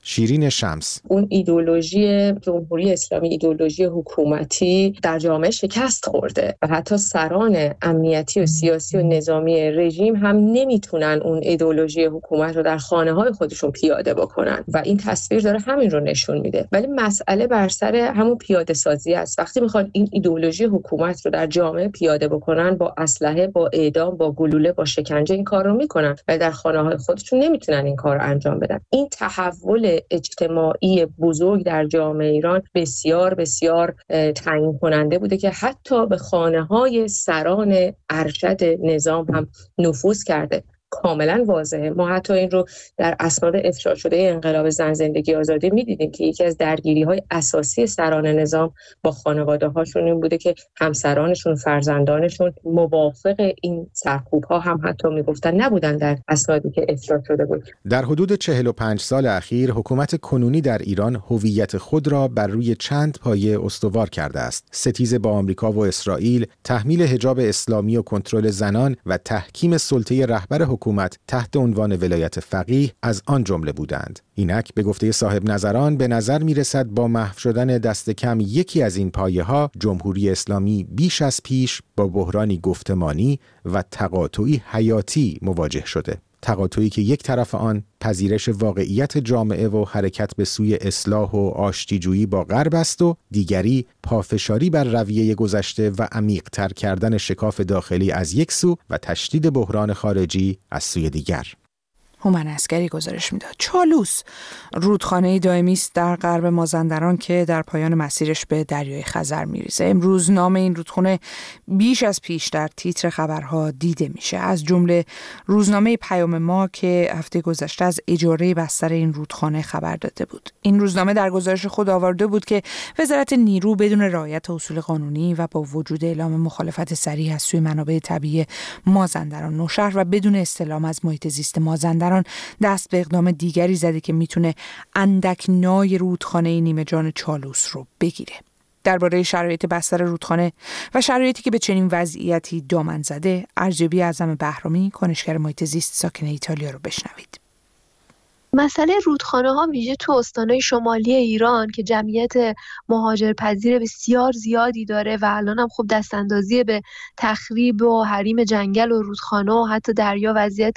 شیرین شمس: اون ایدئولوژی جمهوری اسلامی، ایدئولوژی حکومتی در جامعه شکست خورده و حتی سران امنیتی و سیاسی و نظامی رژیم هم نمیتونن اون ایدئولوژی حکومت رو در خانه‌های خودشون پیاده بکنن و این تصویر داره همین رو نشون میده. ولی مسئله بر سر همون پیاده سازی است. وقتی میخوان این ایدئولوژی حکومت رو در جامعه پیاده بکنن، با اسلحه، با اعدام، با گلوله، با شکنجه این کار رو میکنن ولی در خانه‌های خودشون نمیتونن این کار رو انجام بدن. این تحول اجتماعی بزرگ در جامعه ایران بسیار بسیار تعیین کننده بوده که حتی به خانه‌های سران ارشد نظام هم نفوذ کرده. کاملا واضحه. ما حتی این رو در اسناد افشا شده انقلاب زن زندگی آزادی می‌دیدیم که یکی از درگیری‌های اساسی سران نظام با خانواده‌هاشون این بوده که همسرانشون، فرزندانشون موافق این سرکوب‌ها هم حتی میگفتن نبودن در اسنادی که افشا شده بود. در حدود چهل و پنج سال اخیر حکومت کنونی در ایران هویت خود را بر روی چند پایه استوار کرده است: ستیز با آمریکا و اسرائیل، تحمیل حجاب اسلامی و کنترل زنان و تحکیم سلطه رهبر حکومت تحت عنوان ولایت فقیه از آن جمله بودند. اینک به گفته صاحب نظران به نظر می رسد با محو شدن دست کم یکی از این پایه ها، جمهوری اسلامی بیش از پیش با بحرانی گفتمانی و تقاطعی حیاتی مواجه شده. تقاطعی که یک طرف آن پذیرش واقعیت جامعه و حرکت به سوی اصلاح و آشتیجویی با غرب است و دیگری پافشاری بر رویه گذشته و عمیق‌تر کردن شکاف داخلی از یک سو و تشدید بحران خارجی از سوی دیگر. هومن عسگری گزارش میداد. چالوس رودخانه دائمی است در غرب مازندران که در پایان مسیرش به دریای خزر میریزه. امروز نام این رودخانه بیش از پیش در تیتر خبرها دیده میشه، از جمله روزنامه پیام ما که هفته گذشته از اجاره بستر این رودخانه خبر داده بود. این روزنامه در گزارش خود آورده بود که وزارت نیرو بدون رعایت اصول قانونی و با وجود اعلام مخالفت صریح از سوی منابع طبیعی مازندران نوشهر و بدون استعلام از محیط زیست مازندران دست به اقدام دیگری زده که میتونه اندک نای رودخانه نیمه جان چالوس رو بگیره. درباره شرایط بستر رودخانه و شرایطی که به چنین وضعیتی دامن زده، ارجبی اعظم بهرامی، کنشگر محیط زیست ساکن ایتالیا رو بشنوید. مسئله رودخانه ها ویژه تو استانهای شمالی ایران که جمعیت مهاجرپذیر بسیار زیادی داره و الان هم خب دستاندازی به تخریب و حریم جنگل و رودخانه و حتی دریا، وضعیت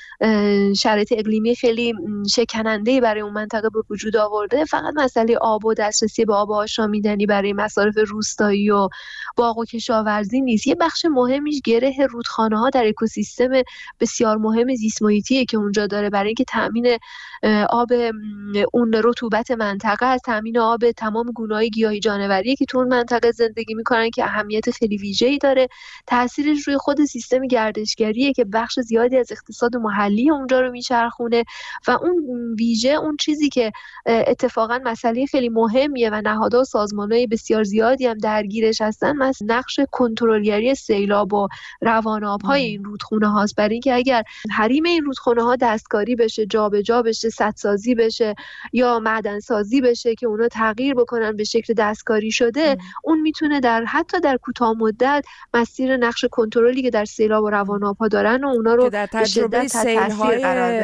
شرایط اقلیمی خیلی شکننده برای اون منطقه به وجود آورده. فقط مسئله آب و دسترسی به آب آشامیدنی برای مصارف روستایی و باغ و کشاورزی نیست. یه بخش مهمیش گره رودخانه ها در اکوسیستم بسیار مهم زیست محیطیه که اونجا داره، برای اینکه تامین آب اون رطوبت منطقه، از تامین آب تمام گونه‌های گیاهی جانوری که تو اون منطقه زندگی میکنن که اهمیت خیلی ویژه‌ای داره. تاثیرش روی خود سیستم گردشگریه که بخش زیادی از اقتصاد محلی اونجا رو میچرخونه و اون ویژه اون چیزی که اتفاقا مسئله خیلی مهمیه و نهادها و سازمان‌های بسیار زیادی هم درگیرش هستن، مثل نقش کنترلگری سیلاب و روان‌آب‌های این رودخونه هاست. برای اینکه اگر حریم این رودخونه ها دستکاری بشه، جابجا بشه، سدسازی بشه یا معدن سازی بشه که اونا تغییر بکنن به شکل دستکاری شده، ام. اون میتونه در حتی در کوتاه مدت مسیر نقش کنترلی که در سیلاب و روان‌آب‌ها دارن و اونا رو در تجربه سیل‌های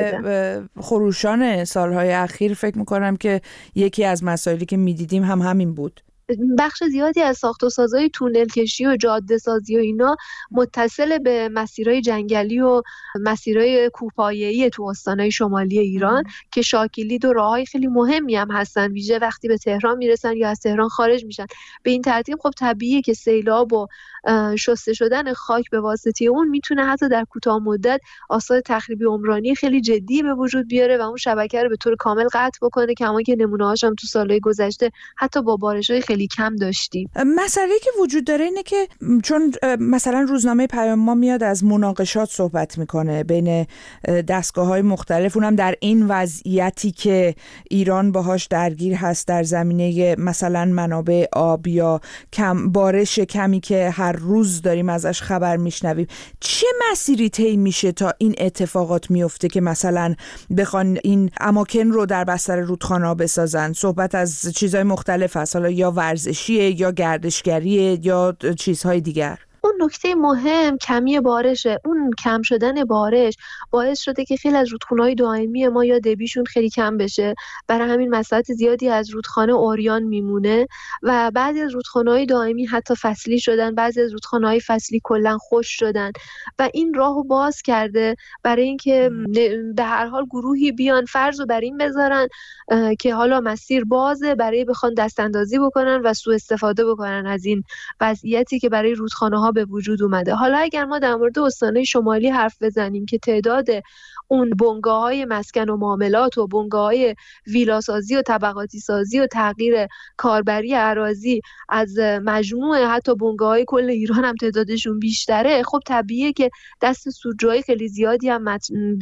خروشان سال‌های اخیر فکر می‌کنم که یکی از مسائلی که می‌دیدیم هم همین بود. بخش زیادی از ساخت و سازهای تونل کشی و جاده سازی و اینا متصل به مسیرهای جنگلی و مسیرهای کوهپایه‌ای تو استانهای شمالی ایران ام. که شاکلید و راههای خیلی مهمی هم هستن، ویژه وقتی به تهران میرسن یا از تهران خارج میشن. به این ترتیب خب طبیعیه که سیلاب و شسته شدن خاک به واسطه اون میتونه حتی در کوتاه مدت آثار تخریبی عمرانی خیلی جدی به وجود بیاره و اون شبکه رو به طور کامل قطع بکنه، که همون که نمونه‌هاش هم تو سالهای گذشته حتی با بارش‌های خیلی کم داشتیم. مسئله که وجود داره اینه که چون مثلا روزنامه پیام ما میاد از مناقشات صحبت میکنه بین دستگاه‌های مختلف، اونم در این وضعیتی که ایران باهاش درگیر هست در زمینه مثلا منابع آب یا کم بارش کمی که هر روز داریم ازش خبر میشنویم. چه مسیری طی میشه تا این اتفاقات میفته که مثلا بخوان این اماکن رو در بستر رودخانه‌ها بسازن؟ صحبت از چیزهای مختلف هست، حالا یا ورزشیه یا گردشگریه یا چیزهای دیگر. اون نکته مهم کمی بارشه. اون کم شدن بارش باعث شده که خیلی از رودخونه‌های دائمی ما یا دبیشون خیلی کم بشه، برای همین مساحت زیادی از رودخانه عریان میمونه و بعضی از رودخانه‌های دائمی حتی فصلی شدن، بعضی از رودخانه‌های فصلی کلا خشک شدن و این راهو باز کرده برای اینکه به هر حال گروهی بیان فرضو بر این بذارن که حالا مسیر بازه برای بخوان دستاندازی بکنن و سوء استفاده بکنن از این وضعیتی که برای رودخانه‌ها به وجود اومده. حالا اگر ما در مورد استان‌های شمالی حرف بزنیم که تعداد اون بنگاه‌های مسکن و معاملات و بنگاه‌های ویلاسازی و طبقاتی سازی و تغییر کاربری اراضی از مجموعه حتی بنگاه‌های کل ایران هم تعدادشون بیشتره، خب طبیعیه که دست سودجویی خیلی زیادی هم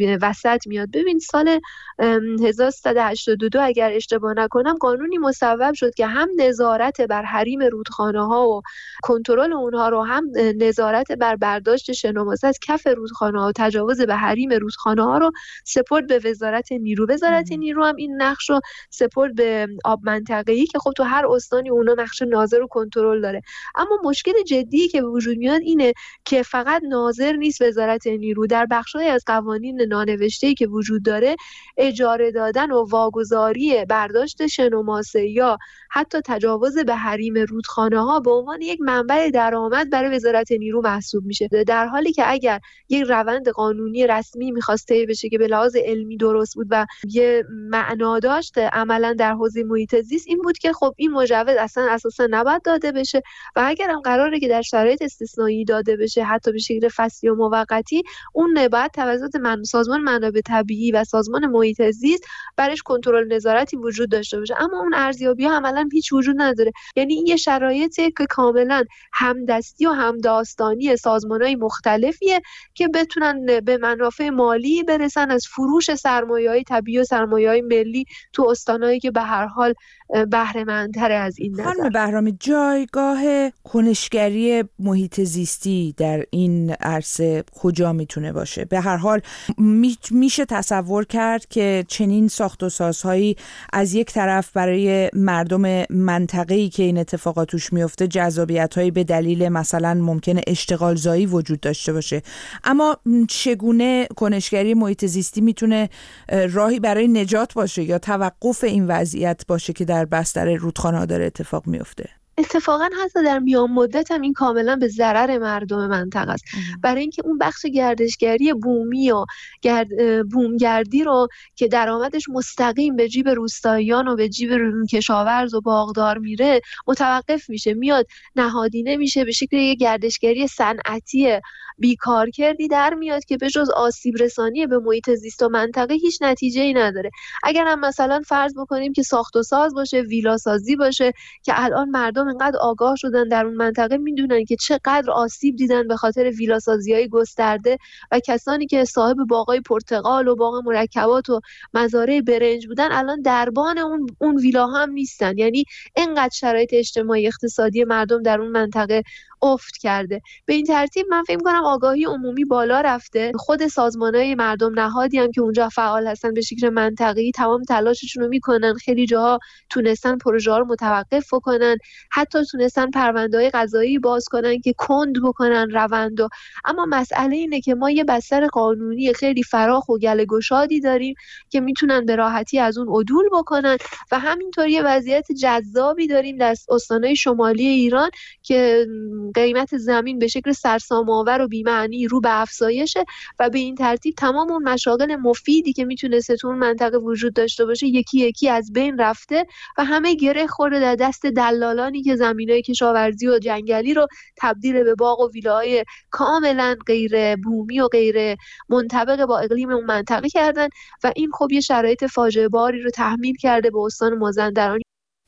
وسط میاد. ببین سال هزار و سیصد و هشتاد و دو اگر اشتباه نکنم قانونی مصوب شد که هم نظارت بر حریم رودخانه‌ها و کنترل اونها رو، هم نظارت بر برداشت شنوماسه از کف رودخانه‌ها و تجاوز به حریم رودخانه‌ها رو سپرد به وزارت نیرو. وزارت نیرو هم این نقش رو سپرد به آب منطقه‌ای که خب تو هر استانی اونا نقش ناظر و کنترل داره. اما مشکل جدی که به وجود میاد اینه که فقط ناظر نیست وزارت نیرو، در بخش‌های از قوانین نانوشته‌ای که وجود داره اجاره دادن و واگذاری برداشت شنوماسه یا حتی تجاوز به حریم رودخانه‌ها به عنوان یک منبع درآمد برای وزارت نیرو محسوب میشه، در حالی که اگر یک روند قانونی رسمی می‌خواست طی بشه که به لحاظ علمی درست بود و یه معنا داشت عملاً در حوزه محیط زیست، این بود که خب این مجوز اصلا اساسا نباید داده بشه و اگر هم قراره که در شرایط استثنایی داده بشه حتی به شکل فصلی و موقتی، اون باید توسط من سازمان منابع طبیعی و سازمان محیط زیست برش کنترل نظارتی وجود داشته باشه. اما اون ارزیابی‌ها عملاً هیچ وجود نداره. یعنی این یه شرایطی که کاملاً همدستی و همداستانی سازمان‌های مختلفیه که بتونن به منافع مالی برسن از فروش سرمایه‌های طبیعی و سرمایه‌های ملی تو استانایی که به هر حال بهره مندتر از این نظر. خانم بهرامی، جایگاه کنشگری محیط زیستی در این عرصه کجا میتونه باشه؟ به هر حال می میشه تصور کرد که چنین ساخت و سازهایی از یک طرف برای مردم منطقه‌ای که این اتفاقات توش میفته جذابیت‌هایی به دلیل مثلا ممکنه اشتغال زایی وجود داشته باشه، اما چگونه کنشگری محیط زیستی میتونه راهی برای نجات باشه یا توقف این وضعیت باشه که در بستر رودخانه‌ها داره اتفاق میفته؟ اتفاقا حتی در میان مدت هم این کاملا به ضرر مردم منطقه است، برای اینکه اون بخش گردشگری بومی و گرد بومگردی رو که درآمدش مستقیم به جیب روستاییان و به جیب کشاورز و باغدار میره متوقف میشه، میاد نهادینه میشه، به شکل یک گردشگری صنعتی بیکارکردی در میاد که به جز آسیب رسانی به محیط زیست و منطقه هیچ نتیجه‌ای نداره. اگر هم مثلا فرض بکنیم که ساخت و ساز باشه، ویلا سازی باشه که الان مردم انقدر آگاه شدن در اون منطقه میدونن که چقدر آسیب دیدن به خاطر ویلا سازی‌های گسترده و کسانی که صاحب باغای پرتقال و باغ مرکبات و مزارع برنج بودن الان دربان اون اون ویلا هم نیستن. یعنی اینقدر شرایط اجتماعی اقتصادی مردم در اون منطقه افت کرده. به این ترتیب من فکر می‌کنم آگاهی عمومی بالا رفته. خود سازمان‌های مردم نهادی هم که اونجا فعال هستن به شکل منطقه‌ای تمام تلاششون رو میکنن، خیلی جاها تونستن پروژه‌ها رو متوقف بکنن، حتی تونستن پرونده‌های قضایی باز کنن که کند بکنن روندو. اما مسئله اینه که ما یه بستر قانونی خیلی فراخ و گله گشادی داریم که میتونن به راحتی از اون عدول بکنن و همینطور یه وضعیت جذابی داریم در استان‌های شمالی ایران که قیمت زمین به شکل سرسام‌آور و بی‌معنی رو به افزایشه و به این ترتیب تمام اون مشاغل مفیدی که میتونسته تو اون منطقه وجود داشته باشه یکی یکی از بین رفته و همه گره خورده در دست دلالانی که زمینای کشاورزی و جنگلی رو تبدیل به باغ و ویلاهای کاملا غیر بومی و غیر منطبق با اقلیم اون منطقه کردن و این خب یه شرایط فاجعه باری رو تحمیل کرده به استان مازندران.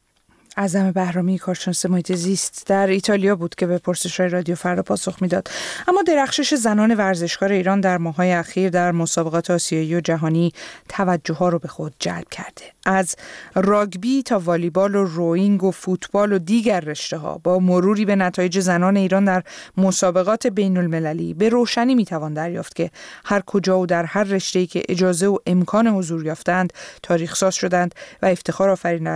اعظم بهرامی، کارشناس محیط زیست در ایتالیا بود که به پرسش‌های رادیو فردا پاسخ میداد. اما درخشش زنان ورزشکار ایران در ماه‌های اخیر در مسابقات آسیایی و جهانی توجه‌ها رو به خود جلب کرده. از راگبی تا والیبال و روینگ و فوتبال و دیگر رشته‌ها با مروری به نتایج زنان ایران در مسابقات بین‌المللی به روشنی میتوان دریافت که هر کجا و در هر رشته‌ای که اجازه و امکان حضور یافتند تاریخ‌ساز شدند و افتخار آفرینند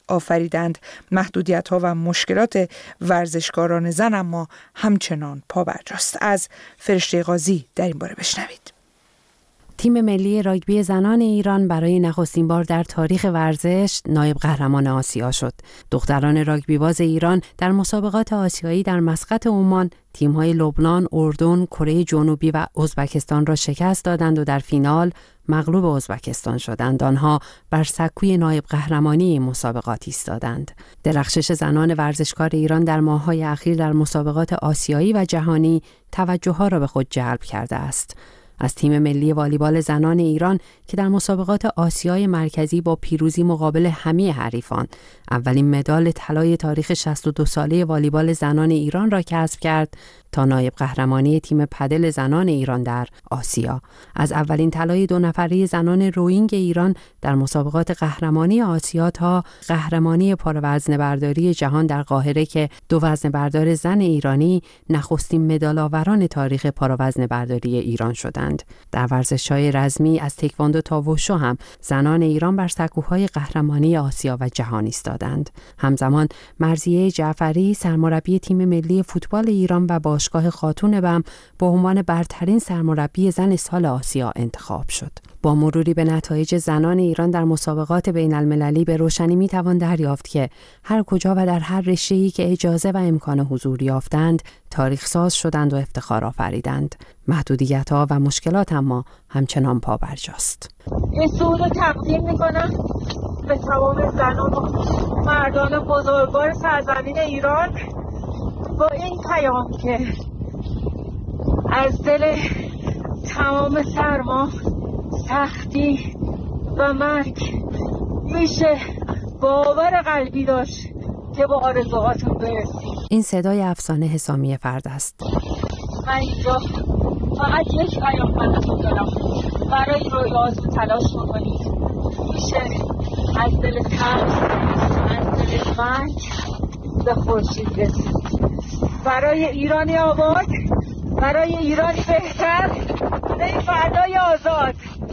آفریدند. محدودیت‌ها و مشکلات ورزشکاران زن اما همچنان پابرجاست. از فرشته قاضی در این باره بشنوید. تیم ملی راگبی زنان ایران برای نخستین بار در تاریخ ورزش نایب قهرمان آسیا شد. دختران راگبی باز ایران در مسابقات آسیایی در مسقط عمان تیم‌های لبنان، اردن، کره جنوبی و ازبکستان را شکست دادند و در فینال مغلوب ازبکستان شدند. آنها بر سکوی نایب قهرمانی مسابقات ایستادند. درخشش زنان ورزشکار ایران در ماه‌های اخیر در مسابقات آسیایی و جهانی توجه‌ها را به خود جلب کرده است. از تیم ملی والیبال زنان ایران که در مسابقات آسیای مرکزی با پیروزی مقابل همه حریفان اولین مدال طلای تاریخ شصت و دو ساله والیبال زنان ایران را کسب کرد تا نایب قهرمانی تیم پدل زنان ایران در آسیا. از اولین طلای دو نفره زنان روینگ ایران در مسابقات قهرمانی آسیا تا قهرمانی پاروزن برداری جهان در قاهره که دو وزن بردار زن ایرانی نخستین مدال آوران تاریخ پاروزن برداری ایران شدند. در ورزش‌های رزمی از تکواندو تا وشو هم زنان ایران بر سکوهای قهرمانی آسیا و جهان ایستادند. همزمان مرضیه جعفری سرمربی تیم ملی فوتبال ایران و باشگاه خاتون بم با عنوان برترین سرمربی زن سال آسیا انتخاب شد. با مروری به نتایج زنان ایران در مسابقات بین المللی به روشنی می توان دریافت که هر کجا و در هر رشته‌ای که اجازه و امکان حضور یافتند تاریخ ساز شدند و افتخار آفریدند. محدودیت‌ها و مشکلات اما همچنان پابرجاست. این سرود رو تقدیم می‌کنم به تمام زنان و مردان بزرگوار سرزمین ایران با این پیام که از دل تمام سرما، سختی و مرگ میشه باور قلبی داشت که با آرزوهاتون برسید. این صدای افسانه حسامی فرد است. من اینجا فقط یک پیام براتون دارم، برای رویاهاتون تلاش بکنید. میشه از دل ترس، از دل مرگ به خورشید رسید. برای ایرانی آباد، برای ایرانی بهتر، برای فردای آزاد.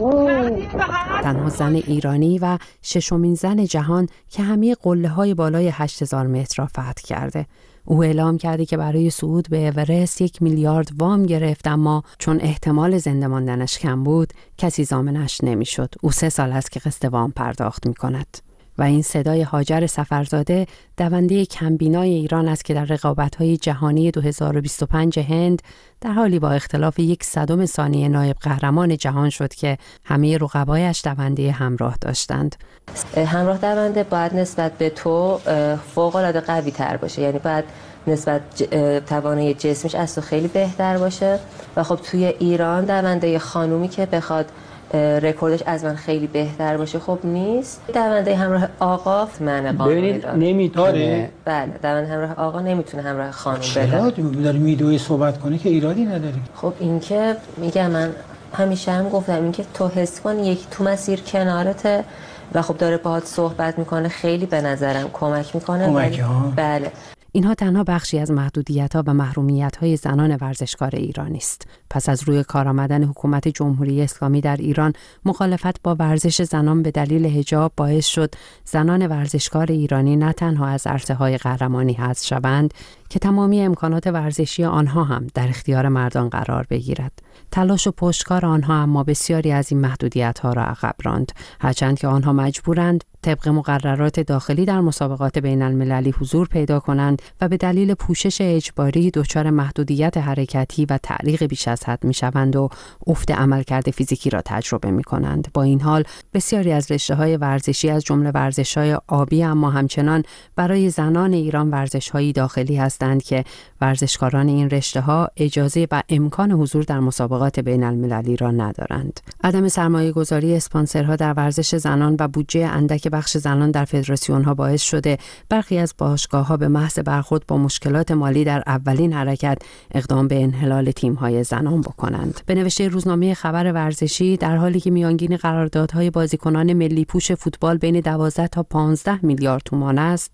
تنها زن ایرانی و ششمین زن جهان که همه قله‌های بالای هشت هزار متر را فتح کرده. او اعلام کرده که برای صعود به اورست یک میلیارد وام گرفت، اما چون احتمال زنده ماندنش کم بود کسی ضامنش نمیشد. او سه سال است که قسط وام پرداخت می کند. و این صدای هاجر سفرزاده دونده کمبینای ایران است که در رقابت‌های جهانی دو هزار و بیست و پنج هند در حالی با اختلاف یک صدم ثانیه نایب قهرمان جهان شد که همه رقبایش دونده همراه داشتند. همراه دونده باید نسبت به تو فوق‌العاده قوی تر باشه، یعنی باید نسبت توانایی جسمش از تو خیلی بهتر باشه و خب توی ایران دونده خانومی که بخواد رکوردش از من خیلی بهتر باشه خب نیست. دونده همراه آقا من قانونی داره. نمیتونه. بله، دونده همراه آقا نمیتونه همراه خانم بده. چرا داری میدوی صحبت کنی که ایرادی نداری؟ خب این که میگم، من همیشه هم گفتم این که تو حس کنی یک تو مسیر کنارته و خب داره باهات صحبت میکنه خیلی به نظرم کمک میکنه. کمک ها؟ بله. اینها تنها بخشی از محدودیت‌ها و محرومیت‌های زنان ورزشکار ایرانی است. پس از روی کار آمدن حکومت جمهوری اسلامی در ایران، مخالفت با ورزش زنان به دلیل حجاب باعث شد زنان ورزشکار ایرانی نه تنها از عرصه‌های قهرمانی حذف شوند که تمامی امکانات ورزشی آنها هم در اختیار مردان قرار بگیرد. تلاش و پشتکار آنها اما بسیاری از این محدودیت‌ها را عقب راند، هرچند که آنها مجبورند طبق مقررات داخلی در مسابقات بین المللی حضور پیدا کنند و به دلیل پوشش اجباری دچار محدودیت حرکتی و تعلیق بیش از حد می‌شوند و افت عملکرد فیزیکی را تجربه می‌کنند. با این حال بسیاری از رشته‌های ورزشی از جمله ورزش‌های آبی اما همچنان برای زنان ایران ورزش‌های داخلی هستند که ورزشکاران این رشته‌ها اجازه و امکان حضور در مسابقات بین المللی را ندارند. عدم سرمایه‌گذاری اسپانسرها در ورزش زنان و بودجه اندک بخش زنان در فدراسیون‌ها باعث شده برخی از باشگاه‌ها به محض برخورد با مشکلات مالی در اولین حرکت اقدام به انحلال تیم‌های زنان بکنند. به نوشته روزنامه خبر ورزشی، در حالی که میانگین قراردادهای بازیکنان ملی پوش فوتبال بین دوازده تا پانزده میلیارد تومان است،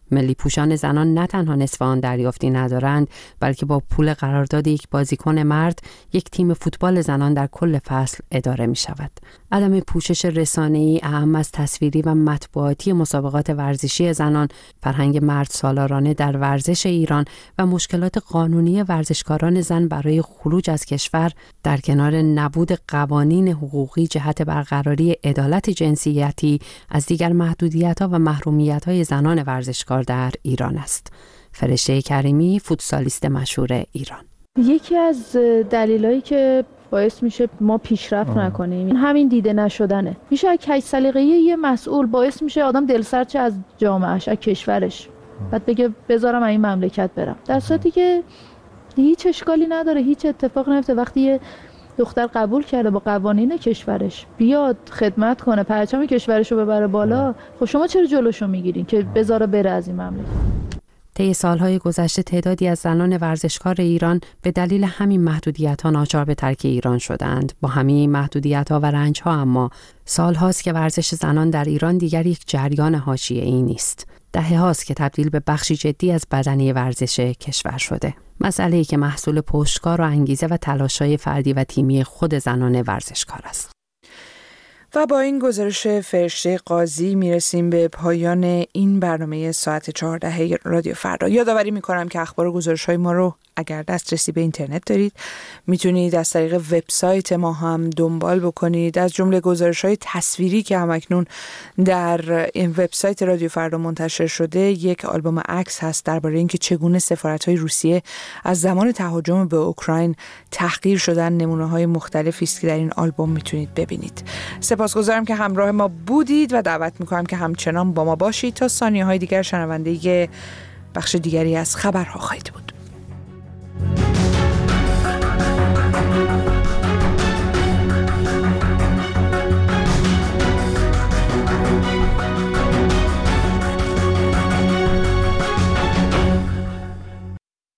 ملی پوشان زنان نه تنها نصف آن دریافتی ندارند، بلکه با پول قرارداد یک بازیکن مرد یک تیم فوتبال زنان در کل فصل اداره می شود. عدم پوشش رسانه‌ای اهم از تصویری و مطبوعاتی مسابقات ورزشی زنان، فرهنگ مرد سالارانه در ورزش ایران و مشکلات قانونی ورزشکاران زن برای خروج از کشور، در کنار نبود قوانین حقوقی جهت برقراری عدالت جنسیتی، از دیگر محدودیت‌ها و محرومیت‌های زنان ورزشکار در ایران است. فرشته کریمی، فوتسالیست مشهور ایران. یکی از دلایلی که باعث میشه ما پیشرفت آه. نکنیم همین دیده نشدنه. میشه از کج سلیقه‌ای یه مسئول باعث میشه آدم دلسرد شه از جامعهش، از کشورش، بعد بگه بذارم از این مملکت برم، در صورتی که هیچ اشکالی نداره، هیچ اتفاق نمیفته. وقتی یه دختر قبول کرده با قوانین کشورش بیاد خدمت کنه، پرچم کشورش رو ببره بالا، خب شما چرا جلوشو میگیرین که بذاره بره از این مملکت؟ طی سالهای گذشته تعدادی از زنان ورزشکار ایران به دلیل همین محدودیت‌ها ناچار به ترک ایران شدند. با همین محدودیت‌ها و رنج‌ها اما سال‌هاست که ورزش زنان در ایران دیگر یک جریان حاشیه‌ای نیست. دهه‌هاست که تبدیل به بخشی جدی از بدنه ورزش کشور شده. مسئله‌ای که محصول پشتکار و انگیزه و تلاش‌های فردی و تیمی خود زنان ورزشکار است. و با این گزارش فرشته قاضی میرسیم به پایان این برنامه ساعت چهارده رادیو فردا. یادآوری میکنم که اخبار و گزارش‌های ما رو اگر دسترسی به اینترنت دارید میتونید از طریق وبسایت ما هم دنبال بکنید. از جمله گزارش‌های تصویری که همکنون در این وبسایت رادیو فردا منتشر شده، یک آلبوم عکس هست درباره اینکه چگونه سفارت‌های روسیه از زمان تهاجم به اوکراین تحقیر شدن. نمونه‌های مختلفی است که در این آلبوم میتونید ببینید. سپاسگزارم که همراه ما بودید و دعوت میکنم که همچنان با ما باشید تا ثانیه‌های دیگر شنونده بخش دیگری از خبرها خواهید بود.